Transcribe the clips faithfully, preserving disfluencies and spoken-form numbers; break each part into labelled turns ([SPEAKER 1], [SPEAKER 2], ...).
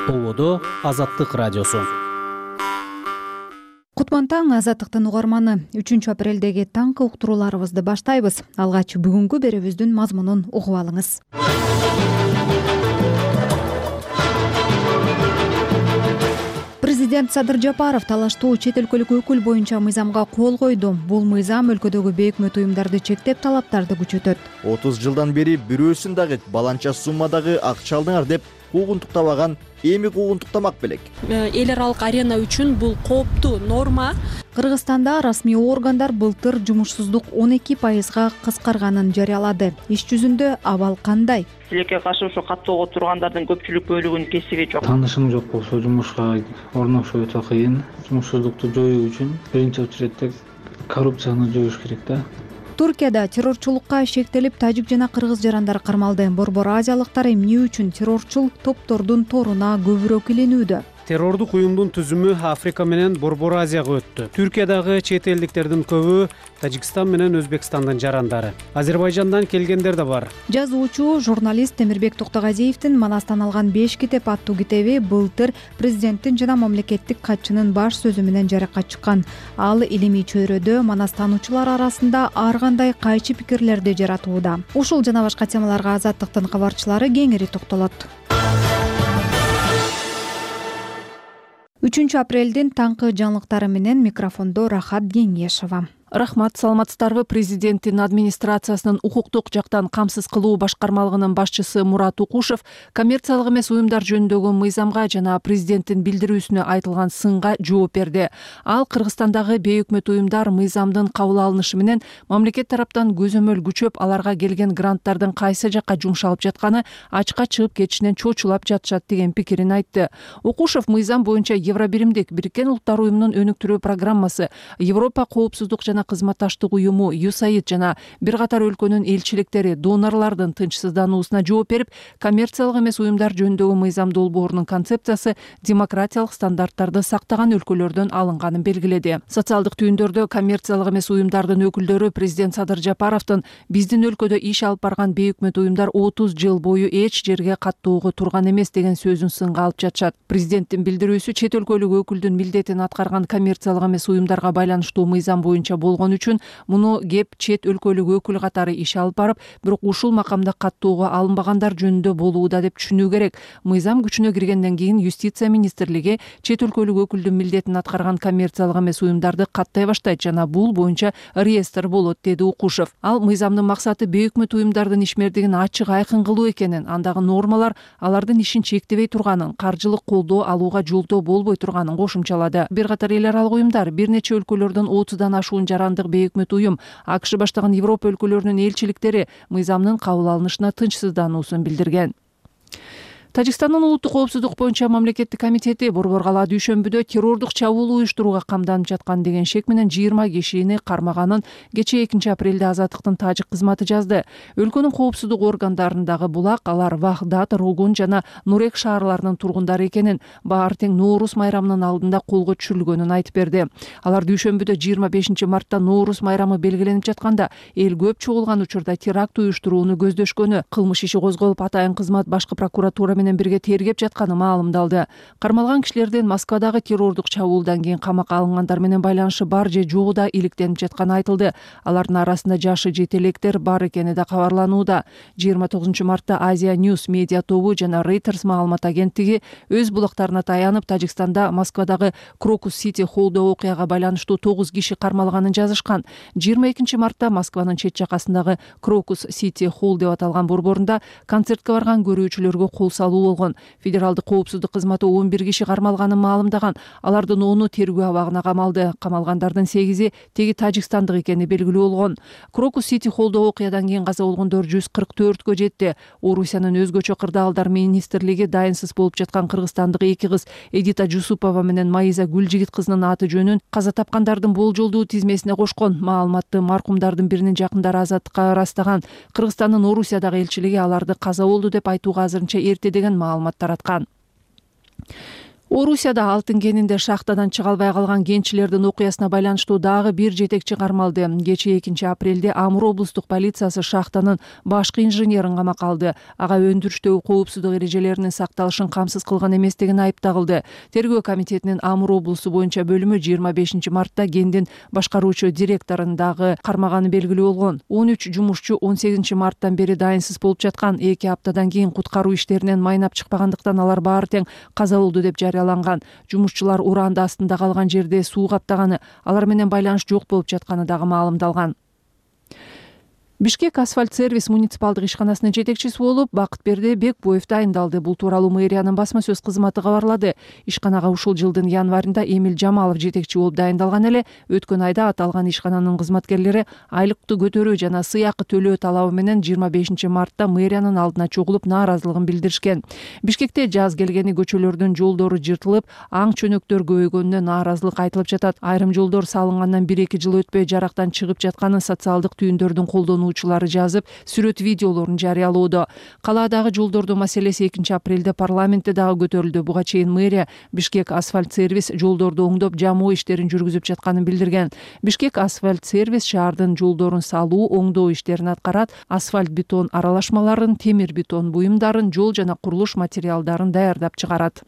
[SPEAKER 1] Болодо Азаттык радиосу.
[SPEAKER 2] Кутман таң, Азаттыктын угарманы. үчүнчү апрелдеги таңкы уктурууларыбызды баштайбыз. Алгач бүгүнкү берүүбүздүн мазмунун угуп алыңыз. Президент Садыр Жапаров талаштуу чет өлкөлүк өкүл боюнча мыйзамга кол койду. Бул мыйзам өлкөдөгү бейөкмөт уюмдарды чектеп, талаптарды күчөтөт.
[SPEAKER 3] отуз жылдан бери бирөөсүн дагы баланча суммадагы акча алдыңар деп куугунтуктабаган эми куугунтуктамак белек.
[SPEAKER 4] Эл аралык арена үчүн бул кооптуу норма.
[SPEAKER 2] Кыргызстанда расмий органдар былтыр жумушсуздук он эки пайызга кыскарганын жарыялады. Иш жүзүндө абал кандай?
[SPEAKER 5] Тилекке каршы ошо каттоого тургандардын көпчүлүк бөлүгүнүн кесиби жок.
[SPEAKER 6] Таанышым жок болсо жумушка орношуу өтө кыйын. Жумушсуздукту жоюу үчүн биринчи очередде коррупцияны жоюш керек да.
[SPEAKER 2] Туркияда террорчулукка шектелип, тажик жана кыргыз жарандар кармалды. Борбор азиялыктар эмне үчүн террорчул топтордун торуна көбүрөөк илинүүдө?
[SPEAKER 1] Террордук уюмдун түзүмү Африка менен Борбор Азияга өттү. Түркиядагы чет элдиктердин көбү Тажикстан менен Өзбекстандын жарандары. Азербайжандан келгендер да бар.
[SPEAKER 2] Жазуучу, журналист Темирбек Токтогазиевдин Манастан алган беш китеп аттуу китеби былтыр президенттин жана мамлекеттик катчынын баш сөзү менен жарыкка чыккан. Ал илимий чөйрөдө манастануучулар арасында ар кандай кайчы пикирлерди жаратууда. Ушул жана башка темаларга Азаттыктын кабарчылары кеңири токтолот. үчүнчү апрелдин таңкы жаңылыктары менен микрофондо Рахат Кеңешова.
[SPEAKER 7] Рахмат, саламатсыздарбы. Президенттин администрациясынын укуктук жактан камсыз кылуу башкармалыгынын башчысы Мурат Укушев коммерциялык эмес уюмдар жөнүндөгү мыйзамга жана президенттин билдирүүсүнө айтылган сынга жооп берди. Ал Кыргызстандагы бейөкмөт уюмдар мыйзамдын кабыл алынышы менен мамлекет тараптан көзөмөл күчөп, аларга келген гранттардын кайсы жакка жумшалып жатканы ачка чыгып кетишинен чочулап жатышат деген пикирин айтты. Укушев мыйзам боюнча Евробиримдик Бириккен Улуттар уюмунун өнүктүрүү программасы, Европа коопсуздук жана кызматташтык уюму ю эс эй ай ди жана бир катар өлкөнүн элчиликтери донорлордун тынчсыздануусуна жооп берип, коммерциялык эмес уюмдар жөнүндөгү мыйзам долбоорунун концепциясы демократиялык стандарттарды сактаган өлкөлөрдөн алынганын белгиледи. Социалдык түйүндөрдө коммерциялык эмес уюмдардын өкүлдөрү президент Садыр Жапаровдун биздин өлкөдө иш алып барган бейөкмөт уюмдар отуз жыл бою эч жерге каттоого турган эмес деген сөзүн сынга алып жатышат. Президенттин билдирүүсү чет өлкөлүк өкүлдүн милдетин аткарган коммерциялык эмес уюмдарга байланыштуу мыйзам боюнча болгон үчүн муну кеп чет өлкөлүк өкүл катары иш алып барып, бирок ушул макамда каттоого алынбагандар жөнүндө болууда деп түшүнүү керек. Мыйзам күчүнө киргенден кийин юстиция министрлиги чет өлкөлүк өкүлдүн милдетин аткарган коммерциялык эмес уюмдарды каттай баштайт жана бул боюнча реестр болот, деди Укушев. Ал мыйзамдын максаты бейөкмөт уюмдардын ишмердигин ачык айкын кылуу экенин, андагы нормалар алардын ишин чектебей турганын, каржылык колдоо алууга жолдоо болбой турганын кошумчалады. Бир катар эл аралык уюмдар бир нече өлкөлөрдөн отуздан ашуун жарандык бейөкмөт уюм, АКШ баштаган Европа өлкөлөрүнүн элчиликтери мыйзамдын кабыл алынышына тынчсыздануусун билдирген. Тажикстандын улуттук коопсуздук боюнча мамлекеттик комитети Борбор кала дүйшөмбүдө террордук чабуул уюштурууга камданып жаткан деген шек менен жыйырма кишини кармаганын кечээ экинчи апрелде Азаттыктын тажик кызматы жазды. Өлкөнүн коопсуздук органдарындагы булак алар Вахдат, Ругун жана Нурек шаарларынын тургундары экенин, баары тең Ноорус майрамынын алдында колго түшүрүлгөнүн айтып берди. Алар дүйшөмбүдө жыйырма бешинчи мартта Ноорус майрамы белгиленип жатканда эл көп чогулган учурда теракт уюштурууну көздөшкөнү, кылмыш иши козголуп атайын кызмат башкы прокуратура менен бирге тергеп жатканы маалымдалды. Кармалган кишилердин Москвадагы террордук чабуулдан кийин камакка алынгандар менен байланышы бар же жогу да иликтенип жатканы айтылды. Алардын арасында жашы жете электер бар экени да кабарланууда. жыйырма тогузунчу мартта Азия News медиа тобу жана Reuters маалымат агенттиги өз булактарына таянып, Тажикстанда Москвадагы Крокус Сити Холлдо окуяга байланыштуу тогуз киши кармалганын жазышкан. жыйырма экинчи мартта Москванын чет жакасындагы Крокус Сити Холл деп аталган борборунда концертке барган көрүүчүлөргө кол салуу болгон. Федералдык коопсуздук кызматы он бир киши кармалганын маалымдаган. Алардын ону тергөө абагына камалды. Камалгандардын сегизи теги тажикстандык экени белгилүү болгон. Крокус Сити Холлдо окуядан кийин каза болгондор жүз кырк төрткө жетти. Орусиянын өзгөчө кырдаалдар министрлиги дайынсыз болуп жаткан кыргызстандык эки кыз Эдита Жусупова менен Маиза Гүлжигит кызынын аты жөнүн каза тапкандардын болжолдуу тизмесине кошкон. Маалыматты маркумдардын биринин жакындары Азаттыкка ырастаган. Кыргызстандын Орусиядагы элчилиги аларды каза болду деп айтууга азырынча эрте деген маалымат тараткан. Орусияда алтын кенинде шахтадан чыга албай калган кенчилердин окуясына байланыштуу дагы бир жетекчи кармалды. Кечээ экинчи апрелде Амур облустук полициясы шахтанын башкы инженерин камакка алды. Ага өндүрүштөгү коопсуздук эрежелеринин сакталышын камсыз кылган эместигин айып тагылды. Тергөө комитетинин Амур облусу боюнча бөлүмү жыйырма бешинчи мартта кендин башкаруучу директорун дагы кармаганы белгилүү болгон. он үч жумушчу он сегизинчи марттан бери дайынсыз болуп жаткан. эки аптадан кийин куткаруу иштеринен майнап чыкпагандыктан алар баары тең каза болду деп жарыяланган. Жумушчулар уранды астында калган жерде суу каптаганы, алар менен байланыш жок болуп жатканы дагы маалымдалган. Бишкек асфальт сервис муниципалдык ишканасынын жетекчиси болуп Бакытберди Бекбоев дайындалды. Бул тууралуу мэриянын басма сөз кызматы кабарлады. Ишканага ушул жылдын январында Эмил Жамалов жетекчи болуп дайындалган эле. Өткөн айда аталган ишкананын кызматкерлери айлыкты көтөрүү жана сыйакы төлөө талабы менен жыйырма бешинчи мартта мэриянын алдына чогулуп нааразылыгын билдиришкен. Бишкекте жаз келгени көчөлөрдүн жолдору жыртылып, аң чөнөктөр көбөйгөнүнө нааразылык айтылып жатат. Айрым жолдор салынгандан бир эки жыл өтпөй жарактан чыгып жатканын социалдык түйүндөрдүн колдонуу жазып, сүрөт видеолорун жарыялоодо. Калаадагы жолдордун маселеси экинчи апрелде парламентте дагы көтөрүлдү. Буга чейин мэрия Бишкек асфальт сервис жолдорду оңдоп, жамоо иштерин жүргүзүп жатканын билдирген. Бишкек асфальт сервис шаардын жолдорун салуу, оңдоо иштерин аткарат, асфальт бетон аралашмаларын, темир бетон буюмдарын, жол жана курулуш материалдарын даярдап чыгарат.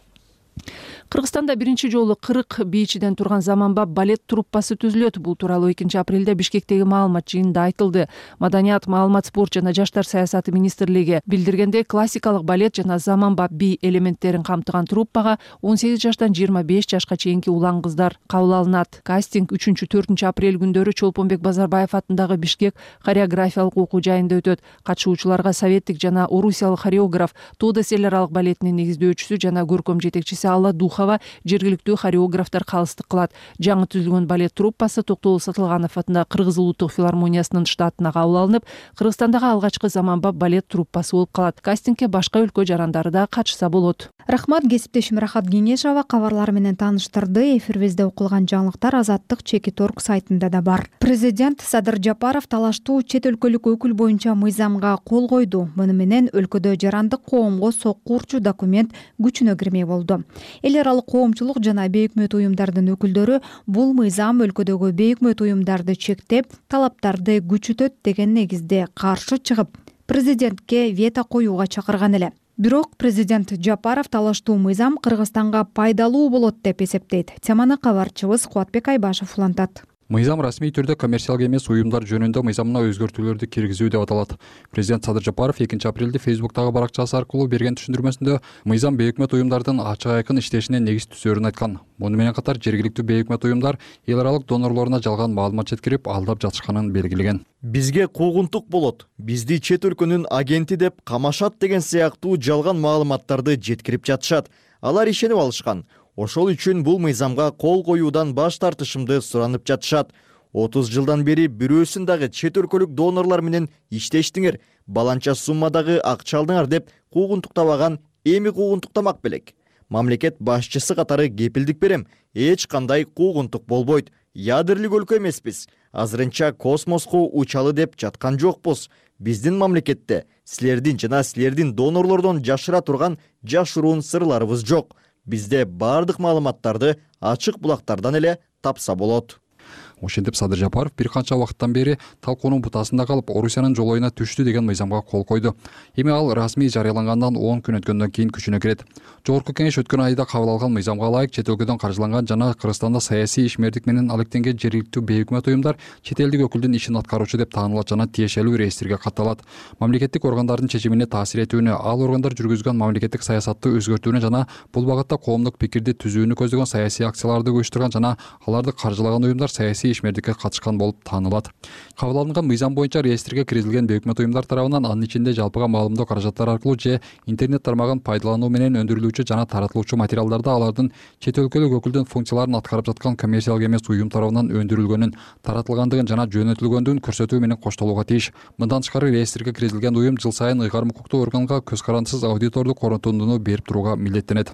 [SPEAKER 7] Кыргызстанда биринчи жолу кырк бийчиден турган заманбап балет труппасы түзүлөт. Бул тууралуу экинчи апрелде Бишкектеги маалымат жыйынында айтылды. Маданият, маалымат, спорт жана жаштар саясаты министрлиги билдиргендей, классикалык балет жана заманбап бий элементтерин камтыган труппага он сегиз жаштан жыйырма беш жашка чейинки улан кыздар кабыл алынат. Кастинг үчүнчү төртүнчү апрель күндөрү Чолпонбек Базарбаев атындагы Бишкек хореографиялык окуу жайында өтөт. Катышуучуларга советтик жана орусиялык хореограф, Тодоселер аралык балетинин негиздөөчүсү жана көркөм жетекчиси Алла Духова жергиликтүү хореографтар калыстык кылат. Жаңы түзүлгөн балет труппасы Токтогул Сатылганов атындагы Кыргыз улуттук филармониясынын штатына кабыл алынып, Кыргызстандагы алгачкы заманбап балет труппасы болуп калат. Кастингге башка өлкө жарандары да катышса болот.
[SPEAKER 2] Рахмат, кесиптешим Рахат Кеңешова кабарлар менен тааныштырды. Эфирибизде окулган жаңылыктар Азаттык Чекит точка орг сайтында да бар. Президент Садыр Жапаров талаштуу чет өлкөлүк өкүл боюнча мыйзамга кол койду. Муну менен өлкөдө жарандык коомго сокку урчу документ күчүнө кирмей болду. Эл аралык коомчулук жана бейөкмөт уюмдардын өкүлдөрү бул мыйзам өлкөдөгү бейөкмөт уюмдарды чектеп, талаптарды күчүтөт деген негизде каршы чыгып, президентке вето коюуга чакырган эле. Бирок президент Жапаров талаштуу мыйзам Кыргызстанга пайдалуу болот деп эсептейт. Теманы кабарчыбыз Кубатбек Айбашев улантат.
[SPEAKER 8] Мыйзам расмий түрдө коммерциялык эмес уюмдар жөнүндө мыйзамына өзгөртүүлөрдү киргизүү деп аталат. Президент Садыр Жапаров экинчи апрелде Фейсбуктагы баракчасы аркылуу берген түшүндүрмөсүндө мыйзам бейөкмөт уюмдардын ачык айкын иштешине негиз түзөрүн айткан. Муну менен катар жергиликтүү бейөкмөт уюмдар эл аралык донорлоруна жалган маалымат жеткирип, алдап жатышканын белгилеген.
[SPEAKER 3] Бизге куугунтук болот, бизди чет өлкөнүн агенти деп камашат деген сыяктуу жалган маалыматтарды жеткирип жатышат. Алар ишенип алышкан. Ошол үчүн бул мыйзамга кол коюудан баш тартышымды суранып жатышат. отуз жылдан бери бирөөсүн дагы чет өлкөлүк донорлор менен иштештиңер, баланча суммадагы акча алдыңар деп куугунтуктабаган, эми куугунтуктамак белек. Мамлекет башчысы катары кепилдик берем, эч кандай куугунтук болбойт. Ядерлик өлкө эмеспиз. Азырынча космоско учалы деп жаткан жокпуз. Биздин мамлекетте силердин жана силердин донорлордон жашыра турган жашыруун сырларыбыз жок. Бизде бардык маалыматтарды ачык булактардан эле тапса болот.
[SPEAKER 8] Ошентип Садыр Жапаров бир канча убакыттан бери талкуунун бутасында калып, Орусиянын жолоюна түштү деген мыйзамга кол койду. Эми ал расмий жарыялангандан он күн өткөндөн кийин күчүнө кирет. Жогорку кеңеш өткөн айда кабыл алган мыйзамга ылайык чет өлкөдөн каржыланган жана Кыргызстанда саясий ишмердик менен алектенген жергиликтүү бейөкмөт уюмдар чет элдик өкүлдүн ишин аткаруучу деп таанылат жана тиешелүү реестрге катталат. Мамлекеттик органдардын чечимине таасир этүүнү, ал органдар жүргүзгөн мамлекеттик саясатты өзгөртүүнү жана бул багытта коомдук пикирди түзүүнү көздөгөн саясий акцияларды уюштурган жана аларды каржылаган уюмдар саясий ишмердикке катышкан болуп таанылат. Кабыл алынган мыйзам боюнча реестрге киргизилген бейөкмөт уюмдар тарабынан анын ичинде жалпыга маалымдоо каражаттары аркылуу же интернет тармагын пайдалануу менен өндүрүлүүчү жана таратылуучу материалдарда алардын чет өлкөлүк өкүлдүн функцияларын аткарып жаткан коммерциялык эмес уюм тарабынан өндүрүлгөнүн, таратылгандыгын жана жөнөтүлгөндүгүн көрсөтүү менен коштолууга тийиш. Мындан тышкары реестрге киргизилген уюм жыл сайын ыйгарым укуктуу органга көз карандысыз аудитордук корутундуну берип турууга милдеттенет.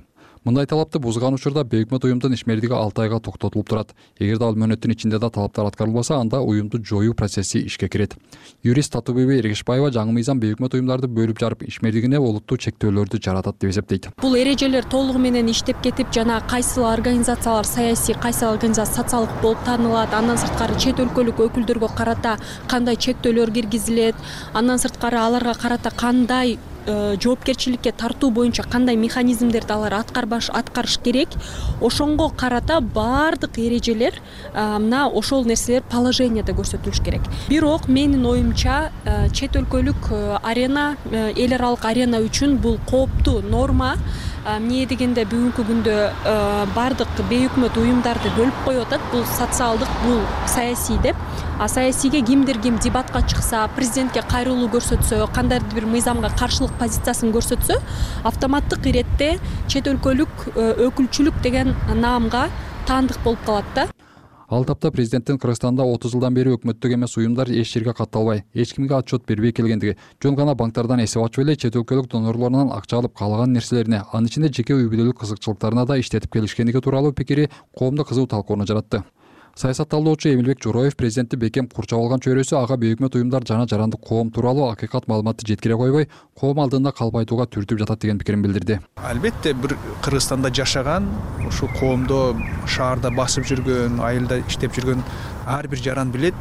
[SPEAKER 8] Мындай талапты бузган учурда бейөкмөт уюмдун ишмердиги алты айга токтотулуп турат. Эгерде ал мөөнөттүн ичинде да талаптар аткарылбаса, анда уюмду жоюу процесси ишке кирет. Юрист Татубеби Эргешбаева жаңы мыйзам бейөкмөт уюмдарды бөлүп жарып ишмердигине олуттуу чектөөлөрдү жаратат деп эсептейт.
[SPEAKER 4] Бул эрежелер толугу менен иштеп кетип, жана кайсыл организациялар саясий, кайсыл организация социалдык болуп таанылат, андан сырткары чет өлкөлүк өкүлдөргө карата кандай чектөөлөр киргизилет, андан сырткары аларга карата кандай жоопкерчиликке тартуу боюнча кандай механизмдерди алар аткарбаш аткарыш керек, ошонго карата баардык эрежелер мына ошол нерселер положенияда көрсөтүлүш керек. Бирок менин оюмча чет өлкөлүк арена, эл аралык арена үчүн бул кооптуу норма. Эмне дегенде бүгүнкү күндө баардык бейөкмөт уюмдарды бөлүп коюп атат. Бул социалдык, бул саясий деп. А саясийге кимдир ким дебатка чыкса, президентке кайрылуу көрсөтсө, кандайдыр бир мыйзамга каршылык позициясын көрсөтсө, автоматтык иретте чет өлкөлүк өкүлчүлүк деген наамга таандык болуп калат да.
[SPEAKER 8] Ал тапта президенттин Кыргызстанда отуз жылдан бери өкмөттүк эмес уюмдар эч жерге катталбай, эч кимге отчет бербей келгендиги, жөн гана банктардан эсеп ачып эле чет өлкөлүк донорлорунан акча алып калган нерселерине, анын ичинде жеке үй бүлөлүк кызыкчылыктарына да иштетип келишкендиги тууралуу пикири коомдо кызуу талкууну жаратты. Саясат талдоочу Эмилбек Журоев президентти бекем курчап алган чөйрөсү ага бейөкмөт уюмдар жана жарандык коом тууралуу акыйкат маалыматты жеткире койбой, коом алдында калбайтууга түртүп жатат деген пикирин билдирди.
[SPEAKER 9] Албетте бир Кыргызстанда жашаган, ушул коомдо шаарда басып жүргөн, айылда иштеп жүргөн ар бир жаран билет,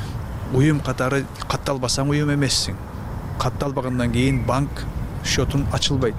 [SPEAKER 9] уюм катары катталбасаң уюм эмессиң. Катталбагандан кийин банк счетун ачылбайт.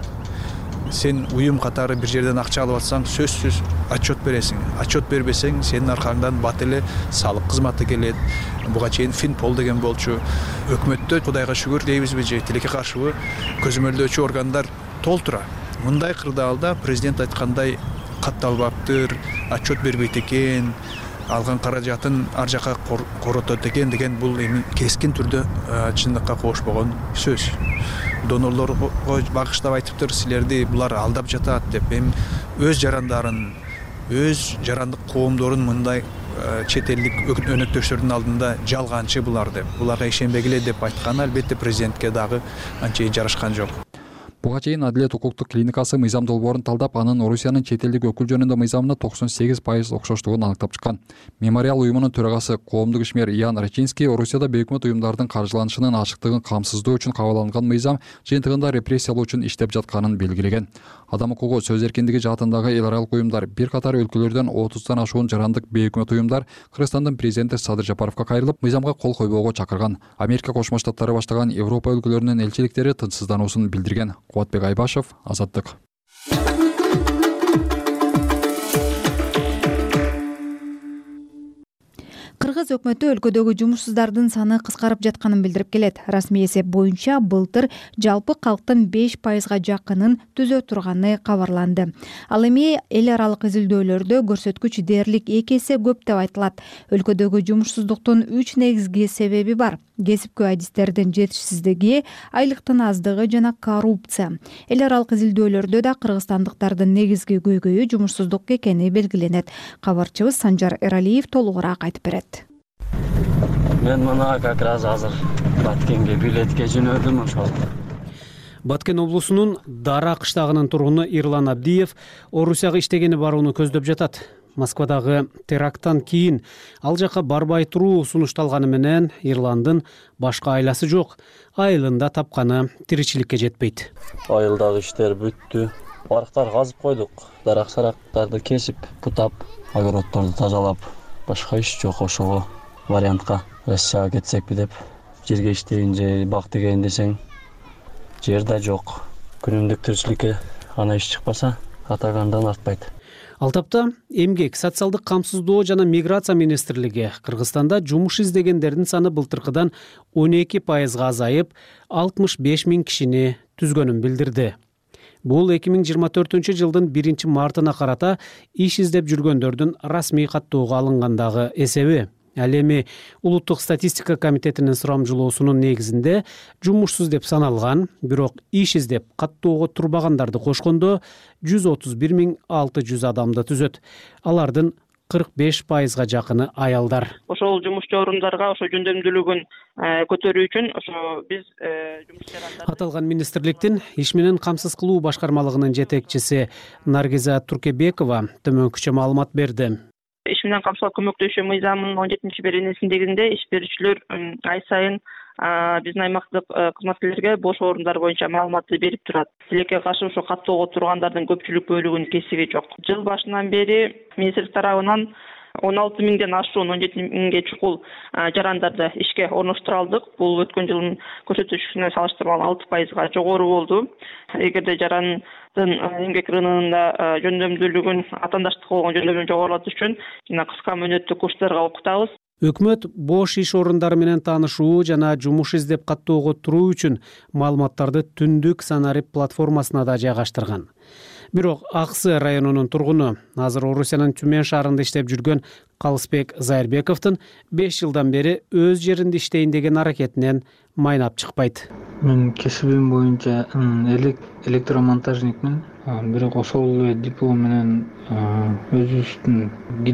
[SPEAKER 9] Сен уюм катары бир жерден акча алып атсаң, сөзсүз отчет бересиң. Отчет бербесең, сенин аркаңдан бат эле салык кызматы келет. Буга чейин Финпол деген болчу. Өкмөттө Кудайга шүгүр дейбизби же тилекке каршыбы көзөмөлдөөчү органдар толтура. Мындай кырдаалда президент айткандай катталбаптыр, отчет бербейт экен, алган каражатын ар жака коротот экен деген бул эми кескин түрдө чындыкка кошпогон сөз. Донорлорго багыштап айтыптыр, силерди булар алдап жатат деп. Эми өз жарандарын, өз жарандык коомдорун мындай чет элдик өнөктөштөрдүн алдында жалганчы булар деп, буларга ишенбегиле деп айтканы албетте президентке дагы анчейин жарашкан жок.
[SPEAKER 8] Буга чейин Адилет укуктук клиникасы мыйзам долбоорун талдап, анын Орусиянын чет элдик өкүл жөнүндө мыйзамына токсон сегиз пайыз окшоштугун аныктап чыккан. Мемориал уюмунун төрагасы коомдук ишмер Ян Рачинский Орусияда бейөкмөт уюмдардын каржыланышынын ачыктыгын камсыздоо үчүн кабыл алынган мыйзам жыйынтыгында репрессиялоо үчүн иштеп жатканын белгилеген. Адам укугу, сөз эркиндиги жаатындагы эл аралык уюмдар, бир катар өлкөлөрдөн отуздан ашуун жарандык бейөкмөт уюмдар Кыргызстандын президенти Садыр Жапаровго кайрылып, мыйзамга кол койбоого чакырган. Америка Кошмо Штаттары баштаган Европа өлкөлөрүнүн элчиликтери тынчсыздануусун билдирген. Кубатбек Айбашев, Азаттык.
[SPEAKER 2] Кыргыз өкмөтү өлкөдөгү жумушсуздардын саны кыскарып жатканын билдирип келет. Расмий эсеп боюнча былтыр жалпы калктын беш пайызга жакынын түзө турганы кабарланды. Ал эми эл аралык изилдөөлөрдө көрсөткүч дээрлик эки эсе көп деп айтылат. Өлкөдөгү жумушсуздуктун үч негизги себеби бар: кесипкөй адистердин жетишсиздиги, айлыктын аздыгы жана коррупция. Эл аралык изилдөөлөрдө да кыргызстандыктардын негизги көйгөйү жумушсуздук экени белгиленет. Кабарчыбыз Санжар Эралиев толугураак айтып берет.
[SPEAKER 10] Мен мына как раз азыр Баткенге билетке жөнөдүм ошол.
[SPEAKER 1] Баткен облусунун Дара кыштагынын тургуну Ирлан Абдиев Орусияга иштегени барууну көздөп жатат. Москвадагы теракттан кийин ал жака барбай туруу сунушталганы менен Ирландын башка айласы жок. Айылында тапканы тиричиликке жетпейт.
[SPEAKER 10] Айылдагы иштер бүттү. Барактар казып койдук. Дарак-сарактарды кесип, бутап, огороддорду тазалап, башка иш жок. Ошого вариантка Россияга кетсекпи деп, жерге иштейин же бак дегейин десең, жер да жок. Күнүмдүк тиричиликке ана иш чыкпаса, атагандан артпайт.
[SPEAKER 1] Ал тапта эмгек, социалдык камсыздоо жана миграция министрлиги Кыргызстанда жумуш издегендердин саны былтыркыдан он эки пайызга азайып, алтымыш беш миң кишини түзгөнүн билдирди. Бул эки миң жыйырма төртүнчү жылдын биринчи мартына карата иш издеп жүргөндөрдүн расмий каттоого алынгандагы эсеби. Ал эми Улуттук статистика комитетинин сурамжылоосунун негизинде жумушсуз деп саналган, бирок иш издеп каттоого турбагандарды кошкондо жүз отуз бир миң алты жүз адамды түзөт. Алардын кырк беш пайызга жакыны аялдар.
[SPEAKER 5] Ошол жумушчу орундарга ошо жөндөмдүүлүгүн көтөрүү үчүн ошо биз жумуш жарандарды
[SPEAKER 1] Аталган министрликтин иш менен камсыз кылуу башкармалыгынын жетекчиси Наргиза Туркебекова төмөнкүчө маалымат берди.
[SPEAKER 5] Иш менен камсыздоо көмөктөшүү мыйзамынын он жетинчи беренесиндегинде иш берүүчүлөр ай сайын биздин аймактык кызматкерлерге бош орундар боюнча маалыматты берип турат. Тилекке каршы ошо каттоого тургандардын көпчүлүк бөлүгүнүн кесиги жок. Жыл башынан бери министрлик тарабынан он алты миңден ашуун он жети миңге чукул жарандарды ишке орноштура алдык. Бул өткөн жылдын көрсөтүшүнө салыштырмалуу алты пайызга жогору болду. Эгерде жарандын эмгек рыногунда жөндөмдүүлүгүн, атаандаштык болгон жөндөмдүүлүгүн жогорулатыш үчүн жана кыска мөөнөттүү курстарга окутабыз.
[SPEAKER 1] Өкмөт бош иш орундары менен таанышуу жана жумуш издеп каттоого туруу үчүн маалыматтарды түндүк Санарип платформасына да жайгаштырган. Бирок Аксы районунун тургуну, азыр Орусиянын Түмен шаарында иштеп жүргөн Калысбек Зайырбековдун беш жылдан бери өз жеринде иштейин деген аракетинен майнап чыкпайт.
[SPEAKER 6] Мен кесибим боюнча электромонтажникмин. Бирок ошол эле диплом менен өзүбүздүн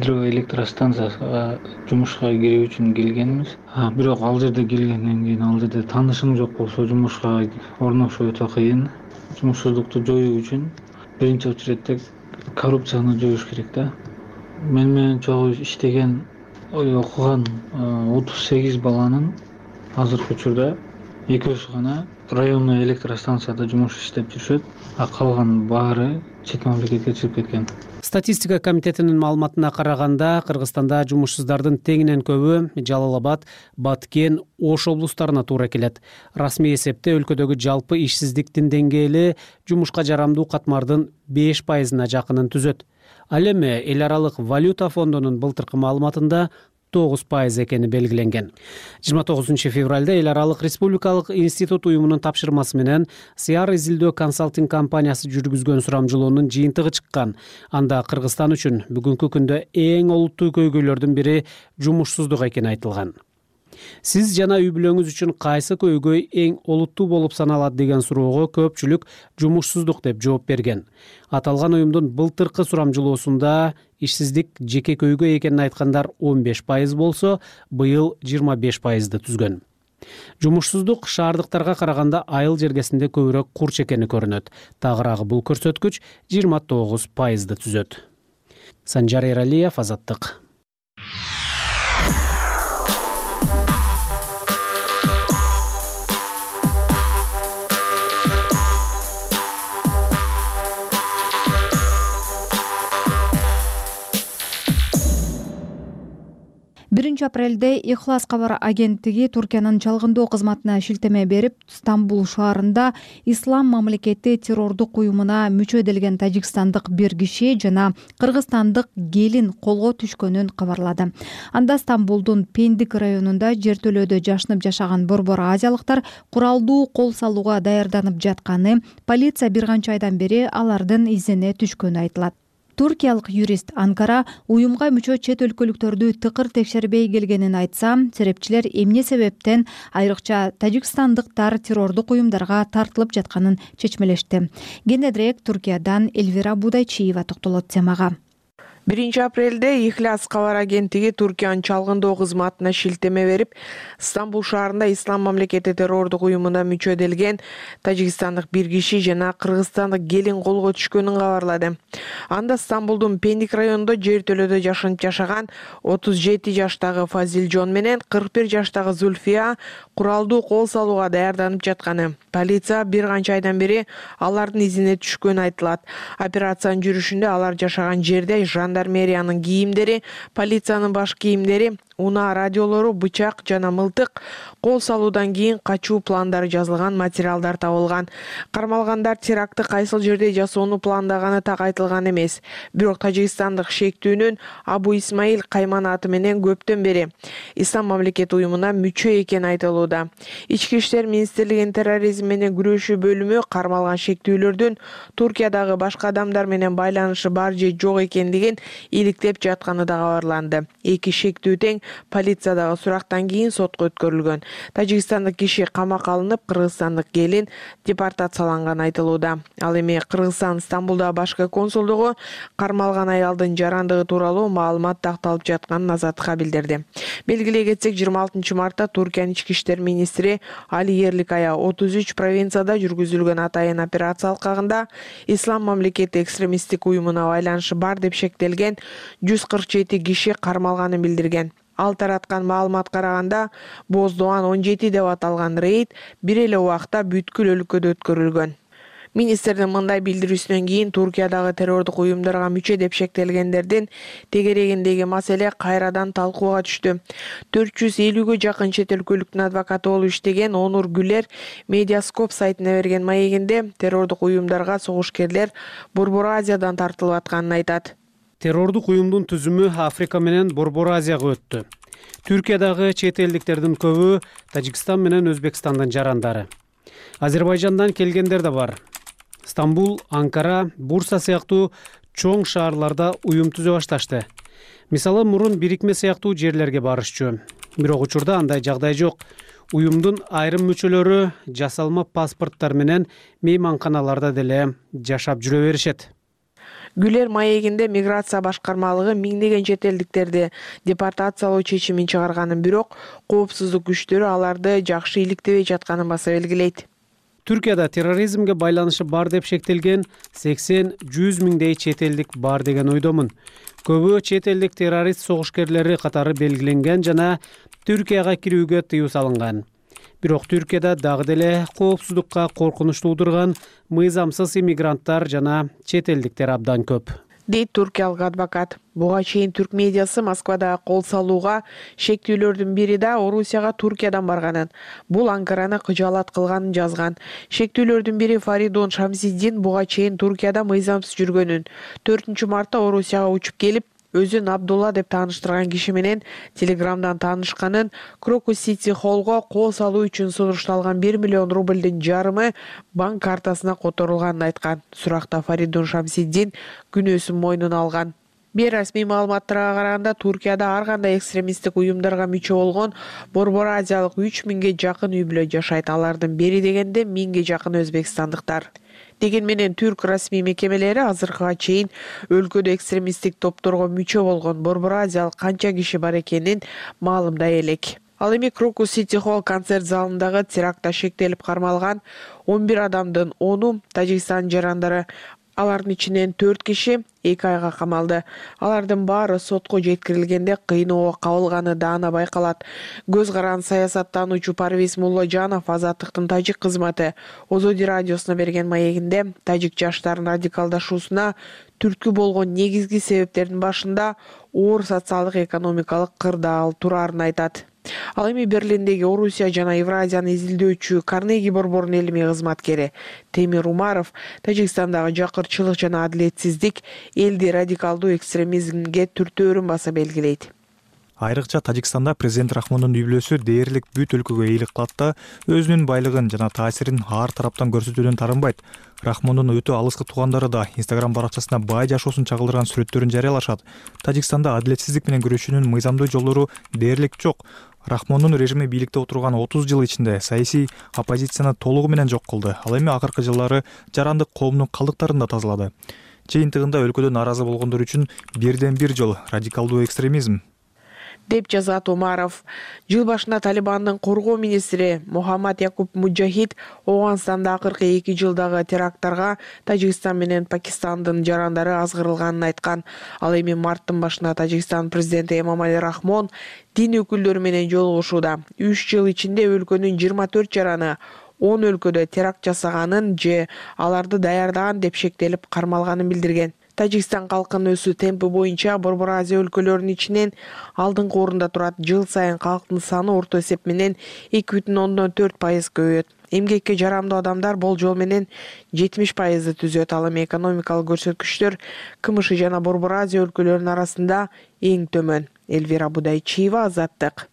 [SPEAKER 6] гидроэлектростанцияга жумушка кирүү үчүн келгенбиз. Бирок ал жерде келгенден кийин ал жерде таанышым жок болсо жумушка орношуу өтө кыйын. Жумушсуздукту жоюу үчүн биринчи очередте коррупцияны жоюш керек да. Мен менен чогуу иштеген, окуган отуз сегиз баланын азыркы учурда экөөсү гана районный электростанцияда жумуш иштеп жүрүшөт, а калган баары чет мамлекетке чыгып кеткен.
[SPEAKER 1] Статистика комитетинин маалыматына караганда, Кыргызстанда жумушсуздардын теңинен көбү Жалал Абад, Баткен, Ош облустарына туура келет. Расмий эсепте өлкөдөгү жалпы ишсиздиктин деңгээли жумушка жарамдуу катмардын беш пайызына жакынын түзөт. Ал эми эл аралык валюта фондунун былтыркы маалыматында тогуз пайыз экени белгиленген. жыйырма тогузунчу февралда эл аралык республикалык институт уюмунун тапшырмасы менен Сиар изилдөө консалтинг компаниясы жүргүзгөн сурамжылоонун жыйынтыгы чыккан. Анда Кыргызстан үчүн бүгүнкү күндө эң олуттуу көйгөйлөрдүн бири жумушсуздук экени айтылган. Сиз жана үй бүлөңүз үчүн кайсы көйгөй эң олуттуу болуп саналат деген суроого көпчүлүк жумушсуздук деп жооп берген. Аталган уюмдун былтыркы сурамжылоосунда ишсиздик жеке көйгөй экенин айткандар он беш пайыз болсо, быйыл жыйырма беш пайызды түзгөн. Жумушсуздук шаардыктарга караганда айыл жергесинде көбүрөөк курч экени көрүнөт. Тагыраагы бул көрсөткүч жыйырма тогуз пайызды түзөт. Санжар Эралиев, Азаттык.
[SPEAKER 2] биринчи апрелде Ихлас кабар агенттиги Туркиянын чалгындоо кызматына шилтеме берип, Стамбул шаарында Ислам мамлекети террордук уюмуна мүчө эделген тажикстандык бир киши жана кыргызстандык келин колго түшкөнүн кабарлады. Анда Стамбулдун Пендик районунда жертөлөдө жашынып жашаган борбор азиялыктар куралдуу кол салууга даярданып жатканы, полиция бир канча айдан бери алардын изине түшкөнү айтылат. Туркиялык юрист Анкара уюмга мүчө чет өлкөлүктөрдү тыкыр текшербей келгенин айтса, серепчилер эмне себептен айрыкча тажикстандыктар террордук уюмдарга тартылып жатканын чечмелешти. Кененирээк Туркиядан Эльвира Будайчиева токтолот темага.
[SPEAKER 11] биринчи апрелде Ихлас кабар агенттиги Туркиянын чалгындоо кызматына шилтеме берип, Стамбул шаарында Ислам мамлекети террордук уюмуна мүчө эделген тажикстандык бир киши жана кыргызстандык келин колго түшкөнүн кабарлады. Анда Стамбулдун Пендик районунда жертөлөдө жашынып жашаган отуз жети жаштагы Фазилжон менен кырк бир жаштагы Зульфия куралдуу кол салууга даярданып жатканы. Полиция бир канча айдан бери алардын изине түшкөнү айтылат. Операциянын жүрүшүндө алар жашаган жерде жандармериянын кийимдери, полициянын баш кийимдери, унаа радиолору, бычак жана мылтык, кол салуудан кийин качуу пландары жазылган материалдар табылган. Кармалгандар терактты кайсыл жерде жасоону пландаганы так айтылган эмес. Бирок тажикстандык шектүүнүн Абу Исмаил Кайман аты менен көптөн бери Ислам мамлекети уюмуна мүчө экени айтылууда. Ички иштер министрлигинин терроризм менен күрөшүү бөлүмү кармалган шектүүлөрдүн Туркиядагы башка адамдар менен байланышы бар же жок экендигин иликтеп жатканы да кабарланды. Эки шектүү тең полициядагы сурактан кийин сотко өткөрүлгөн. Тажикстандык киши камакка алынып, кыргызстандык келин депортацияланганы айтылууда. Ал эми Кыргызстан Стамбулдагы башкы консулдугу кармалган аялдын жарандыгы тууралуу маалымат такталып жатканын Азаттыкка билдирди. Белгилей кетсек, жыйырма алтынчы мартта Туркиянын ички иштер министри Али Ерликая отуз үч провинцияда жүргүзүлгөн атайын операция алкагында Ислам мамлекети экстремисттик уюмуна байланышы бар деп шектелген жүз кырк жети киши кармалганын билдирген. Ал тараткан маалыматка караганда Боздуан он жети деп аталган рейд бир эле убакта бүткүл өлкөдө өткөрүлгөн. Министрдин мындай билдирүүсүнөн кийин Туркиядагы террордук уюмдарга мүчө деп шектелгендердин тегерегиндеги маселе кайрадан талкууга түштү. төрт жүз элүүгө жакын чет өлкөлүктүн адвокаты болуп иштеген Онур Гүлер Медиаскоп сайтына берген маегинде террордук уюмдарга согушкерлер Борбор Азиядан тартылып атканын айтат.
[SPEAKER 1] Террордук уюмдун түзүмү Африка менен Борбор Азияга өттү. Түркиядагы чет элдиктердин көбү Тажикстан менен Өзбекстандын жарандары. Азербайжандан келгендер да бар. Стамбул, Анкара, Бурса сыяктуу чоң шаарларда уюм түзө башташты. Мисалы, мурун бирикме сыяктуу жерлерге барышчу. Бирок учурда андай жагдай жок. Уюмдун айрым мүчөлөрү жасалма паспорттар менен мейманканаларда деле жашап жүрө беришет.
[SPEAKER 11] Гүлер маегинде миграция башкармалыгы миңдеген чет элдиктерди депортациялоо чечимин чыгарганын, бирок коопсуздук күчтөрү аларды жакшы иликтебей жатканын баса белгилейт.
[SPEAKER 1] Түркияда терроризмге байланышы бар деп шектелген сексен жүз миңдей чет элдик бар деген ойдомун. Көбү чет элдик террорист согушкерлери катары белгиленген жана Түркияга кирүүгө тыюу салынган. Бирок Түркияда дагы деле коопсуздукка коркунуч туудурган мыйзамсыз иммигранттар жана чет элдиктер абдан көп,
[SPEAKER 11] дейт туркиялык адвокат. Буга чейин түрк медиасы Москвада кол салууга шектүүлөрдүн бири да Орусияга Туркиядан барганын, бул Анкараны кыжаалат кылганын жазган. Шектүүлөрдүн бири Фаридун Шамсиддин буга чейин Туркияда мыйзамсыз жүргөнүн, төртүнчү мартта Орусияга учуп келип, өзүн Абдулла деп тааныштырган киши менен Телеграмдан таанышканын, Крокус Сити Холлго кол салуу үчүн сунушталган бир миллион рубльдин жарымы банк картасына которулганын айткан. Суракта Фаридун Шамсиддин күнөөсүн мойнуна алган. Бейрасмий маалыматтарга караганда, Туркияда ар кандай экстремисттик уюмдарга мүчө болгон Борбор Азиялык үч миңге жакын үй бүлө жашайт. Алардын бери дегенде миңге жакын өзбекстандыктар. Деген менен түрк расмий мекемелери азыркыга чейин өлкөдө экстремисттик топторго мүчө болгон Борбор Азиялык канча киши бар экенин маалымдай элек. Ал эми Крокус Сити Холл концерт залындагы терактта шектелип кармалган он бир адамдын ону Тажикстан жарандары. Алардын ичинен төрт киши эки айга камалды. Алардын баары сотко жеткирилгенде кыйноого кабылганы даана байкалат. Көз каран саясаттануучу Парвиз Мулложанов Азаттыктын тажик кызматы Озоди радиосуна берген маегинде тажик жаштарынын радикалдашуусуна түрткү болгон негизги себептердин башында оор социалдык экономикалык кырдаал турарын айтат. Ал эми Берлиндеги Орусия жана Евразияны изилдөөчү Карнеги борборунун илимий кызматкери Темир Умаров Тажикстандагы жакырчылык жана адилетсиздик элди радикалдуу экстремизмге түртөөрүн баса белгилейт.
[SPEAKER 12] Айрыкча Тажикстанда президент Рахмондун үй бүлөсү дээрлик бүт өлкөгө ыйлык кылат да өзүнүн байлыгын жана таасирин ар тараптан көрсөтүүдөн тарынбайт. Рахмондун өтө алыскы туугандары да Инстаграм баракчасына бай жашоосун чагылдырган сүрөттөрүн жарыялашат. Тажикстанда адилетсиздик менен күрөшүүнүн мыйзамдуу жолдору дээрлик жок. Рахмондун режими бийликте отурган отуз жыл ичинде саясий оппозицияны толугу менен жок кылды. Ал эми акыркы жылдары жарандык коомдун калдыктарын да тазалады. Жыйынтыгында өлкөдө нааразы болгондор үчүн бирден бир жол радикалдуу экстремизм,
[SPEAKER 11] деп жазат Умаров. Жыл башында Талибандын коргоо министри Мухаммад Якуб Муджахид Оганстанда акыркы эки жылдагы теракттарга Тажикстан менен Пакистандын жарандары азгырылганын айткан. Ал эми марттын башында Тажикстан президенти Эмомали Рахмон дин өкүлдөрү менен жолугушууда. үч жыл ичинде өлкөнүн жыйырма төрт жараны он өлкөдө теракт жасаганын же аларды даярдаган деп шектелип кармалганын билдирген. Тажикстан калкынын өсүү темпи боюнча Борбор Азия өлкөлөрүнүн ичинен алдыңкы орунда турат. Жыл сайын калктын саны орто эсеп менен эки бүтүн ондон төрт пайыз көбөйөт. Эмгекке жарамдуу адамдар болжол менен жетимиш пайызды түзөт. Ал эми экономикалык көрсөткүчтөр КМШ жана Борбор Азия өлкөлөрүнүн арасында эң төмөн. Элвира Будайчиева, Азаттык.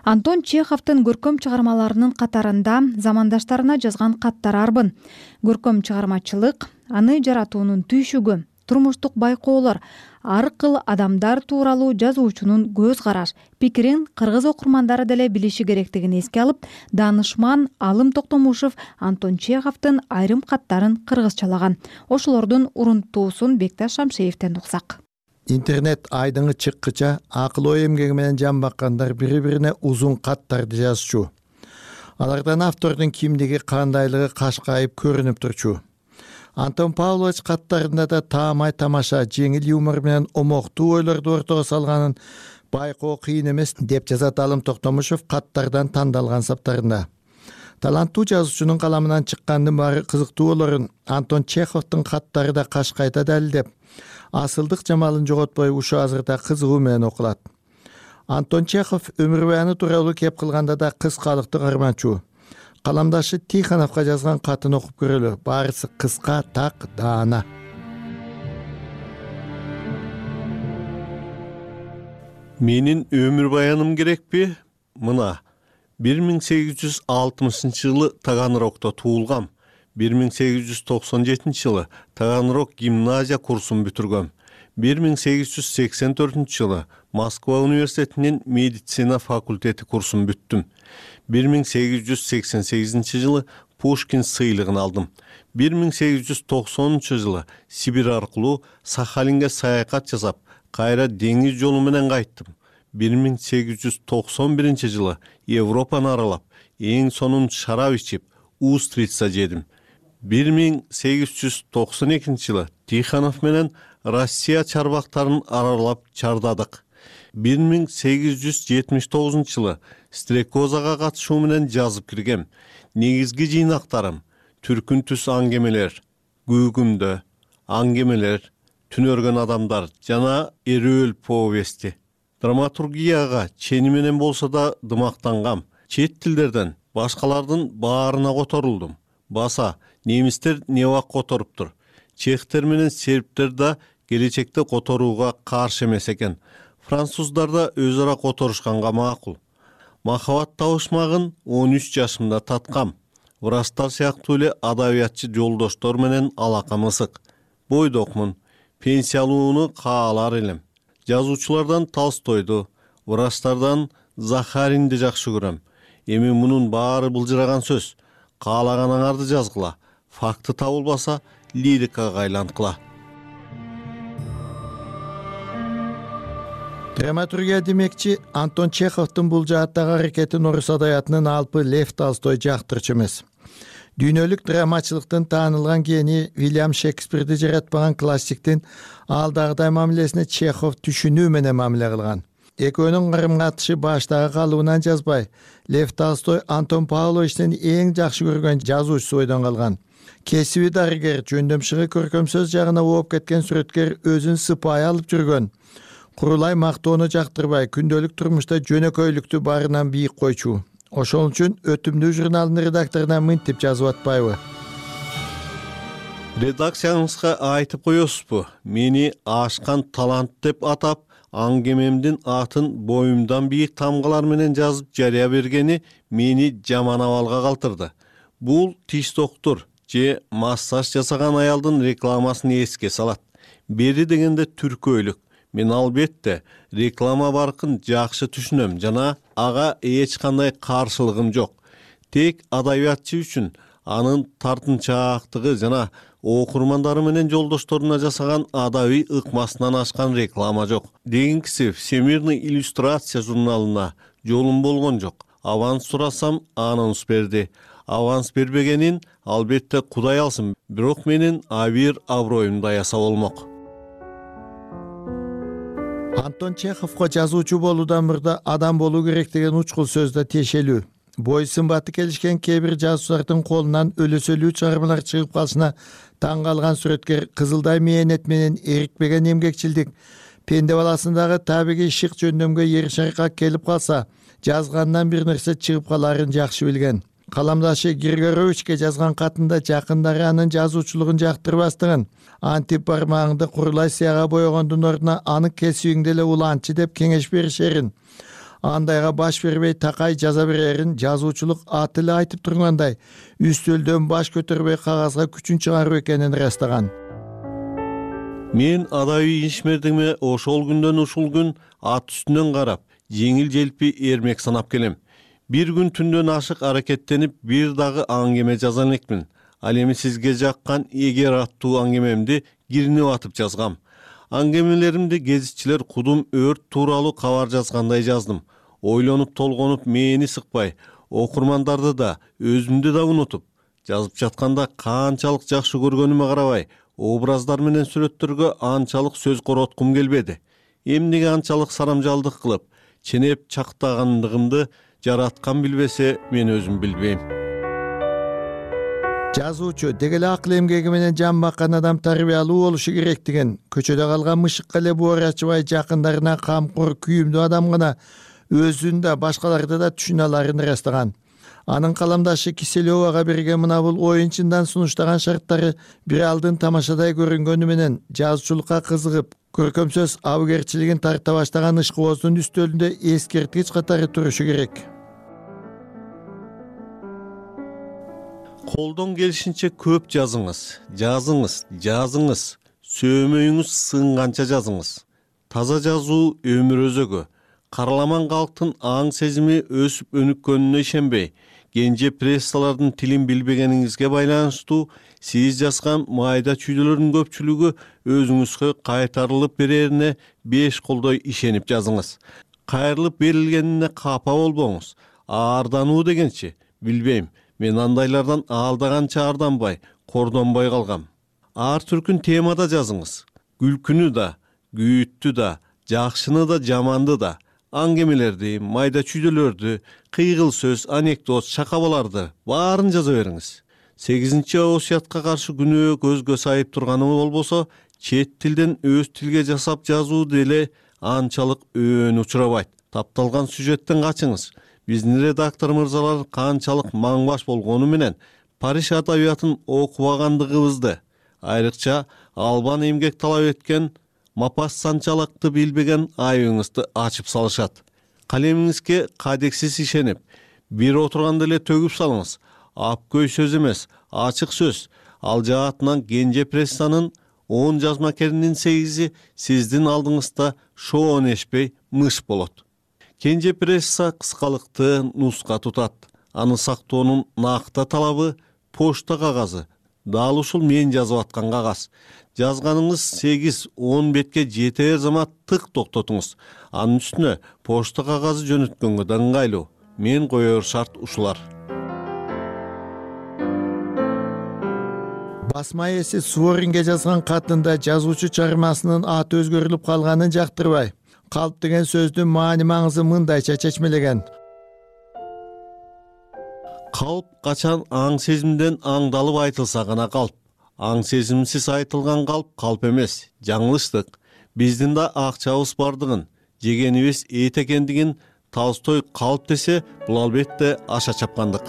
[SPEAKER 2] Антон Чеховдун көркөм чыгармаларынын катарында замандаштарына жазган каттары арбын. Көркөм чыгармачылык аны жаратуунун түйшүгү, турмуштук байкоолор, ар кыл адамдар тууралуу жазуучунун көз караш, пикирин кыргыз окурмандары деле билиши керектигин эске алып, даанышман Алым Токтомушев Антон Чеховдун айрым каттарын кыргызчалаган. Ошолордун урунтуусун Бекташ Шамшеевден уксак.
[SPEAKER 13] Интернет айдыңы чыккыча акыл ой эмгеги менен жан баккандар бири-бирине узун каттарды жазчу. Алардан автордун кимдиги, кандайлыгы кашкайып көрүнүп турчу. Антон Павлович каттарында да таамай тамаша, жеңил юмор менен омоктуу ойлорду ортого салганын байкоо кыйын эмес деп жазат Алым Токтомушев каттардан тандалган саптарында. Таланттуу жазуучунун каламынан чыккандын баары кызыктуу болорун Антон Чеховдун каттары да кашкайта далилдеп, асылдык жамалын жоготпой ушу азырда кызыгуу менен окулат. Антон Чехов өмүр баяны тууралуу кеп кылганда да кыскалыкты карманчу. Каламдашы Тихоновго жазган катын окуп көрөлү. Баарысы кыска, так, даана.
[SPEAKER 14] Менин өмүр баяным керекпи? Мына, бир миң сегиз жүз алтымышынчы жылы Таганрогдо туулгам. бир миң сегиз жүз токсон жетинчи жылы Таганрог гимназия курсун бүтүргөм. бир миң сегиз жүз сексен төртүнчү жылы Москва университетинин медицина факультети курсун бүттүм. бир миң сегиз жүз сексен сегизинчи жылы Пушкин сыйлыгын алдым. бир миң сегиз жүз токсонунчу жылы Сибирь аркылуу Сахалинге саякат жасап, кайра деңиз жолу менен кайттым. бир миң сегиз жүз токсон биринчи жылы Европаны аралап, эң сонун шарап ичип, устрица жедим. бир миң сегиз жүз токсон экинчи жылы Тихонов менен Россия чарбактарын аралап чардадык. бир миң сегиз жүз жетимиш тогузунчу жылы стрекозага катышуу менен жазып киргем. Негизги жыйнактарым Түркүн түс аңгемелер, Күүгүмдө, аңгемелер, Түнөргөн адамдар жана Эрөөл повести. Драматургияга чени менен болсо да дымактангам. Чет тилдерден башкалардын баарына которулдум. Баса немистер небак которуптур. Чехтер менен сербтер да келечекте которууга каршы эмес экен. Француздар да өз ара которушканга макул. Махабат табышмагын он үч жашымда таткам. Врастар сыяктуу эле адабиятчы жолдоштор менен алакам ысык. Бойдокмун, пенсиялууну каалар элем. Жазуучулардан Толстойду, врастардан Захаринди жакшы көрөм. Эми мунун баары былжыраган сөз. Каалаганыңарды жазгыла. Факты табылбаса, лирикага айланткыла.
[SPEAKER 13] Драматургия демекчи Антон Чеховдун бул жааттагы аракетин орус адабиятынын алпы Лев Толстой жактырчу эмес. Дүйнөлүк драмачылыктын таанылган гении Вильям Шекспирди жаратпаган классиктин алдагыдай мамилесине Чехов түшүнүү менен мамиле кылган. Экөөнүн карым катышы баштагы калыбынан жазбай, Лев Толстой Антон Павловичтин эң жакшы көргөн жазуучусу бойдон калган. Кесиби дарыгер, жөндөмшыгы көркөм сөз жагына ооп кеткен сүрөткер өзүн сыпайы алып жүргөн. Курулай мактоону жактырбай, күндөлүк турмушта жөнөкөйлүктү барынан бийик койчу. Ошол үчүн өтүмдүү журналдын редакторуна мынтип жазып атпайбы?
[SPEAKER 14] Редакцияңызга айтып коесузбу? Мени ашкан талант деп атап, аңгемемдин атын боюмдан бийик тамгалар менен жазып жарыя бергени мени жаман абалга калтырды. Бул тиш доктур же массаж жасаган аялдын рекламасын эске салат. Бери дегенде түркөйлүк. Мен албетте реклама баркын жакшы түшүнөм жана ага эч кандай каршылыгым жок. Тек адабиятчы үчүн анын тартынчаактыгы жана окурмандары менен жолдошторуна жасаган адабий ыкмасынан ашкан реклама жок. Дегенкиси Всемирный иллюстрация журналына жолум болгон жок. Аванс сурасам анонс берди. Аванс бербегенин албетте Кудай алсын. Бирок менин абир аброюмду аяса болмок.
[SPEAKER 13] Антон Чеховго жазуучу болуудан мурда адам болуу керек деген учкул сөздө тиешелүү. Бой сымбаты келишкен кээ бир жазуучулардын колунан өлөсөлүү чыгармалар чыгып калышына таң калган сүрөткер кызылдай мээнет менен эрикпеген эмгекчилдик, пенде баласындагы табигый шык жөндөмгө еришарка келип калса, жазгандан бир нерсе чыгып каларын жакшы билген. Каламдашы Григоровичке жазган катында жакындары анын жазуучулугун жактырбастыгын, антип бармагыңды курулай сыяга боёгондун ордуна аны кесибиңде эле улантчы деп кеңеш беришерин, андайга баш бербей такай жаза берерин жазуучулук аты эле айтып тургандай үстөлдөн баш көтөрбөй кагазга күчүн чыгаруу экенин ырастаган.
[SPEAKER 14] Мен адайы ишмердиме ошол күндөн ушул күн ат үстүнөн карап, жеңил желпи эрмек санап келем. Бир күн түндөн ашык аракеттенип, бир дагы аңгеме жазан элекмин. Ал эми сизге жаккан эгер аттуу аңгемемди киринип атып жазгам. Аңгемелеримди гезитчилер кудум өрт тууралуу кабар жазгандай жаздым. Ойлонуп толгонуп мени сыкпай, окурмандарды да, өзүмдү да унутуп, жазып жатканда канчалык жакшы көргөнүмө карабай, образдар менен сүрөттөргө анчалык сөз короткум келбеди. Эмнеге анчалык сарамжалдык кылып, ченеп чактагандыгымды жараткан билбесе, мен өзүм билбейм.
[SPEAKER 13] Жазуучу деги эле акыл эмгеги менен жан баккан адам тарбиялуу болушу керектигин, көчөдө калган мышыкка эле боор ачыбай жакындарына камкор, күйүмдүү адам гана өзүн да башкаларды да түшүнө аларын ырастаган. Анын каламдашы Киселевага берген мына бул оюнчундан сунуштаган шарттары бир алдын тамашадай көрүнгөнү менен жазуучулукка кызыгып, көркөм сөз абыгерчилигин тарта баштаган ышкыбоздун үстөлүндө эскерткич катары турушу керек.
[SPEAKER 14] Колдон келишинче көп жазыңыз, жазыңыз, жазыңыз, сөөмөйүңүз сынганча жазыңыз. Таза жазуу өмүр өзөгү. Караламан калктын аң сезими өсүп өнүккөнүнө ишенбей, кенже прессалардын тилин билбегениңизге байланыштуу сиз жазган майда чүйдөлөрдүн көпчүлүгү өзүңүзгө кайтарылып берерине беш колдой ишенип жазыңыз. Кайрылып берилгенине капа болбоңуз. Аардануу дегенчи, билбейм, мен андайлардан алдаганча арданбай, кордонбой калгам. Ар түркүн темада жазыңыз. Күлкүнү да, күйүттү да, жакшыны да, жаманды да, аңгемелерди, майда чүйдөлөрдү, кыйгыл сөз, анекдот, шакабаларды баарын жаза бериңиз. сегизинчи осуятка каршы күнөө көзгө сайып турганы болбосо, чет тилден өз тилге жасап жазуу деле анчалык өөн учурабайт. Тапталган сюжеттен качыңыз. Биздин редактор мырзалар канчалык маңбаш болгону менен Париж адабиятын окубагандыгыбызды, айрыкча албан эмгек талап эткен мапассанчалыкты билбеген айыбыңызды ачып салышат. Калемиңизге кадексиз ишенип, бир отурганда эле төгүп салыңыз. Апкөй сөз эмес, ачык сөз. Ал жаатынан кенже прессанын он жазмакеринин сегизи сиздин алдыңызда шоонешпей мыш болот. Кенже пресса кыскалыкты нуска тутат. Аны сактоонун накта талабы почта кагазы. Дал ушул мен жазып аткан кагаз. Жазганыңыз сегиз он бетке жетер замат тык токтотуңуз. Анын үстүнө почта кагазы жөнөткөнгө да ыңгайлуу. Мен коер шарт ушулар.
[SPEAKER 13] Басма ээси Суворинге жазган катында жазуучу чыгармасынын аты өзгөрүлүп калганын жактырбай, калп деген сөздүн маани маңызы мындайча чечмелеген.
[SPEAKER 14] Калп качан аң сезимден аңдалып айтылса гана калп. Аң сезимсиз айтылган калп калп эмес, жаңылыштык. Биздин да акчабыз бардыгын, жегенибиз эт экендигин Толстой калп десе, бул албетте аша чапкандык.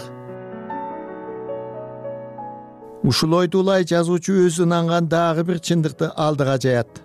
[SPEAKER 13] Ушул ойду улай жазуучу өзү ынанган дагы бир чындыкты алдыга жаят.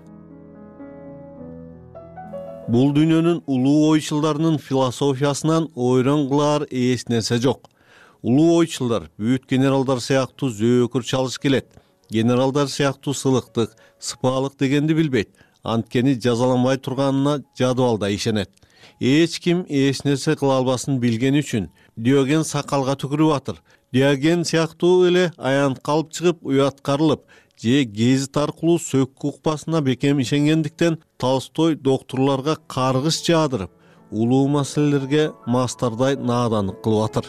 [SPEAKER 14] Бул дүйнөнүн улуу ойчулдарынын философиясынан ойрон кылар эч нерсе жок. Улуу ойчулдар бүт генералдар сыяктуу зөөкүр чалыш келет. Генералдар сыяктуу сылыктык, сыпаалык дегенди билбейт. Анткени жазаланбай турганына жадыбалда ишенет. Эч ким эч нерсе кыла албасын билгени үчүн Диоген сакалга түкүрүп атыр. Диоген сыяктуу эле аянт калып чыгып, уяткарылып, же гезит аркылуу сөккү укпасына бекем ишенгендиктен Толстой доктурларга каргыш жаадырып, улуу маселелерге мастардай нааданлык кылып атыр.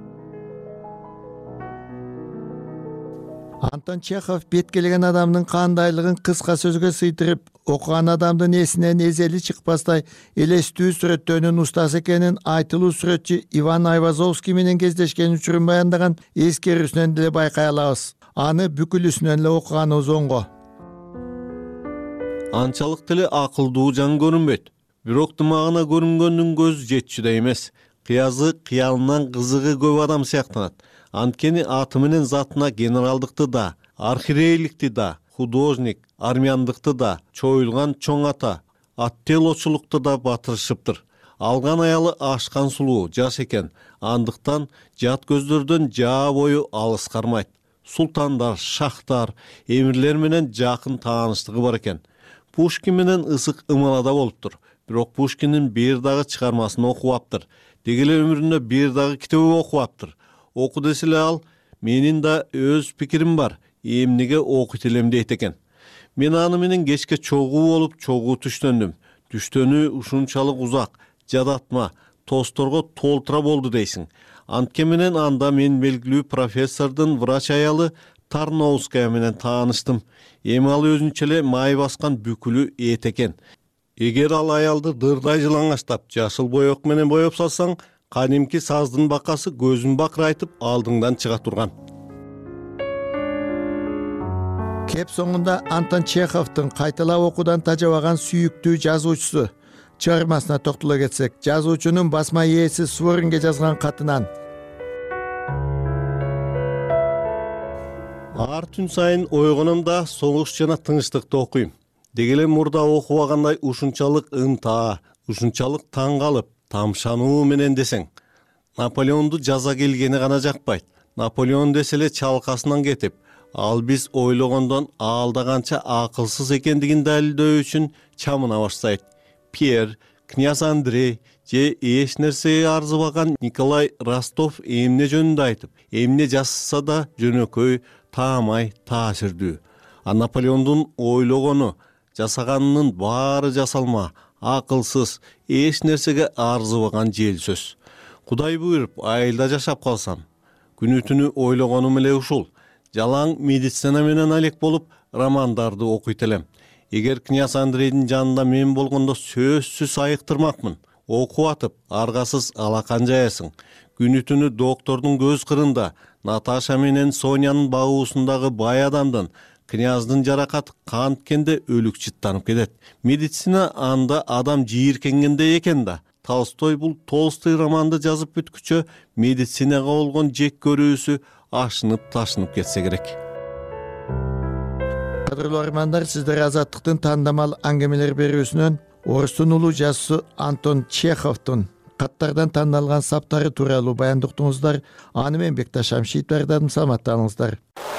[SPEAKER 13] Антон Чехов бет келген адамдын кандайлыгын кыска сөзгө сыйдырып, окуган адамдын эсинен эзели чыкпастай элестүү сүрөттөөнүн устасы экенин айтылуу сүрөтчү Иван Айвазовский менен кездешкен учурун баяндаган эскерүүсүнөн деле байкай алабыз. Аны бүкүлүсүнөн эле окуганыбыз оңго.
[SPEAKER 14] Анчалык деле акылдуу жан көрүнбөйт. Бирок дымагына көрүнгөндүн көзү жетчүдөй эмес. Кыязы кыялынан кызыгы көп адам сыяктанат. Анткени аты менен затына генералдыкты да, архиерейликти да, художник, армяндыкты да, чоюлган чоң ата, аттелочулукту да батырышыптыр. алган аялы ашкан сулуу жаш экен, андыктан жат көздөрдөн жаа бою алыс кармайт. Султандар, шахтар, эмирлер менен жакын тааныштыгы бар экен. Пушкин менен ысык ымалада болуптур. Бирок Пушкиндин бир дагы чыгармасын окубаптыр. Деги эле өмүрүндө бир дагы китебин окубаптыр. Оку десе эле ал, менин да өз пикирим бар, эмнеге окуйт элем дейт экен. Мен аны менен кечке чогуу болуп, чогуу түштөндүм. Түштөнү ушунчалык узак, жадатма, тосторго толтура болду дейсиң. Антке менен анда мен белгилүү профессордун врач аялы Тарновская менен тааныштым. Эми ал өзүнчө эле май баскан бүкүлү эт экен. Эгер ал аялды дырдай жылаңачтап, жашыл боек менен боеп салсаң, кадимки саздын бакасы көзүн бакырайтып алдыңдан чыга турган.
[SPEAKER 13] Кеп соңунда Антон Чеховдун кайталап окуудан тажабаган сүйүктүү жазуучусу чыгармасына токтоло кетсек, жазуучунун басма ээси Суворинге жазган катынан:
[SPEAKER 14] Ар түн сайын ойгономда согуш жана тынчтыкты окуйм. Деги эле мурда окубагандай ушунчалык ынтаа, ушунчалык таң калып, тамшануу менен десең. Наполеонду жаза келгени гана жакпайт. Наполеон десе эле чалкасынан кетип, ал биз ойлогондон аалда канча акылсыз экендигин далилдөө үчүн чамына баштайт. Пьер, князь Андрей же эч нерсеге арзыбаган Николай Ростов эмне жөнүндө айтып, эмне жазса да жөнөкөй, таамай, таасирдүү. А Наполеондун ойлогону, жасаганынын баары жасалма, акылсыз, эч нерсеге арзыбаган жел сөз. Кудай буйруп айылда жашап калсам, күнү түнү ойлогонум эле ушул. Жалаң медицина менен алек болуп, романдарды окуйт элем. Эгер князь Андрейдин жанында мен болгондо сөзсүз айыктырмакмын. Окуп атып, аргасыз алакан жаясың. Күнү түнү доктордун көз кырында, Наташа менен Сонянын багуусундагы бай адамдын, князьдын жаракаты канткенде өлүк чыттанып кетет. Медицина анда адам жийиркенгенде экен да. Толстой бул Толстой романды жазып бүткүчө медицинага болгон жек көрүүсү ашынып ташынып кетсе керек.
[SPEAKER 13] Кадырлуу армандар, сиздер Азаттыктын тандамал аңгемелер берүүсүнөн орустун улуу жазуучусу Антон Чеховдун каттардан тандалган саптары тууралуу баяндыктыңыздар. Аны мен Бекташ Амшит бардым. Саламаттаныңыздар.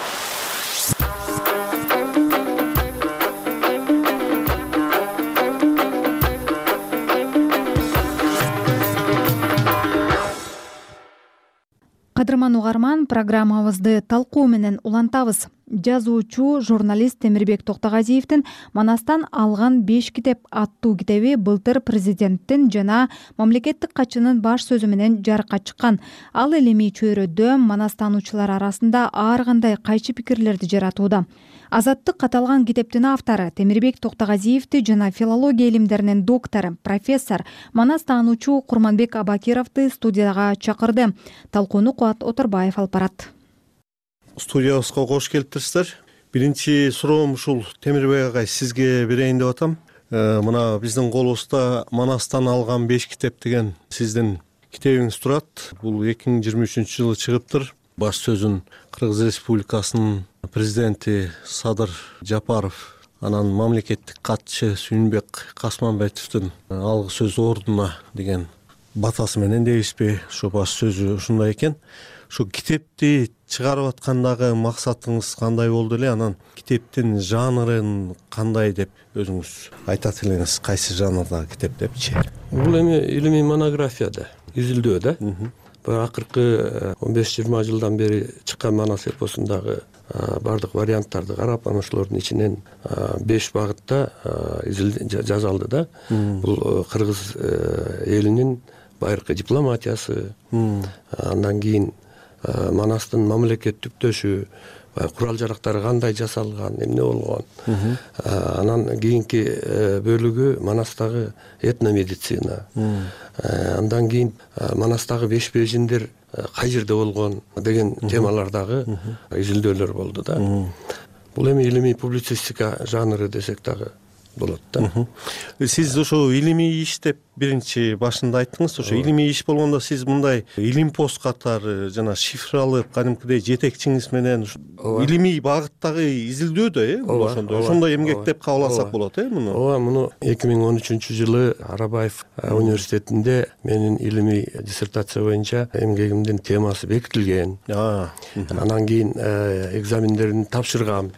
[SPEAKER 2] Кадырман угарман, программабызды талкуу менен улантабыз. Жазуучу, журналист Темирбек Токтогазиевдин Манастан алган беш китеп аттуу китеби былтыр президенттин жана мамлекеттик катчынын баш сөзү менен жарыкка чыккан. Ал илимий чөйрөдө манастануучулар арасында ар кандай кайчы пикирлерди жаратууда. Азаттык каталган китептин автору Темирбек Токтогазиевди жана филология илимдеринин доктору, профессор, манастануучу Курманбек Абакировду студияга чакырды. Талкууну Кубат Оторбаев алып барат.
[SPEAKER 14] Студиябызга кош келиптирсиздер. Биринчи суроом ушул, Темирбек агай, сизге берейин деп атам. Мына биздин колубузда Манастан алган беш китеп деген сиздин китебиңиз турат. Бул эки миң жыйырма үчүнчү жылы чыгыптыр. Баш сөзүн Кыргыз Республикасынын президенти Садыр Жапаров, анан мамлекеттик катчы Сүйүнбек Касманбетовдун алгы сөз ордуна деген батасы менен дейбизби? Ошо баш сөзү ушундай экен. Шу китепти чыгарып аткандагы максатыңыз кандай болду эле? Анан китептин жанрын кандай деп өзүңүз айтат элеңиз? Кайсы жанрдагы китеп депчи?
[SPEAKER 15] Бул эми илимий монография да, изилдөө да. Бул акыркы он беш жыйырма жылдан бери чыккан Манас эпосундагы бардык варианттарды карап, анан ошолордун ичинен беш багытта жазалды да. Бул кыргыз элинин байыркы дипломатиясы, андан кийин Манастын мамлекеттиктөшү, курал жарактары кандай жасалган, эмне болгон. Анан кийинки бөлүгү Манастагы этномедицина. Андан кийин Манастагы беш бежиндер кай жерде болгон деген темалардагы изилдөөлөр болду да. Бул эми илимий публицистика жанры десек дагы болот да.
[SPEAKER 14] Сиз ошо илимий иш деп биринчи башында айттыңыз, ошо илимий иш болгондо сиз мындай илимпост катары жана шифралык кадимкидей жетекчиңиз менен илимий багыттагы изилдөөдө э бул ошондой ошондой эмгек деп кабыл алсак болот э муну.
[SPEAKER 15] ооба, муну эки миң он үчүнчү жылы Арабаев университетинде менин илимий диссертация боюнча эмгегимдин темасы бекитилген. Анан кийин экзамендерин тапшыргам.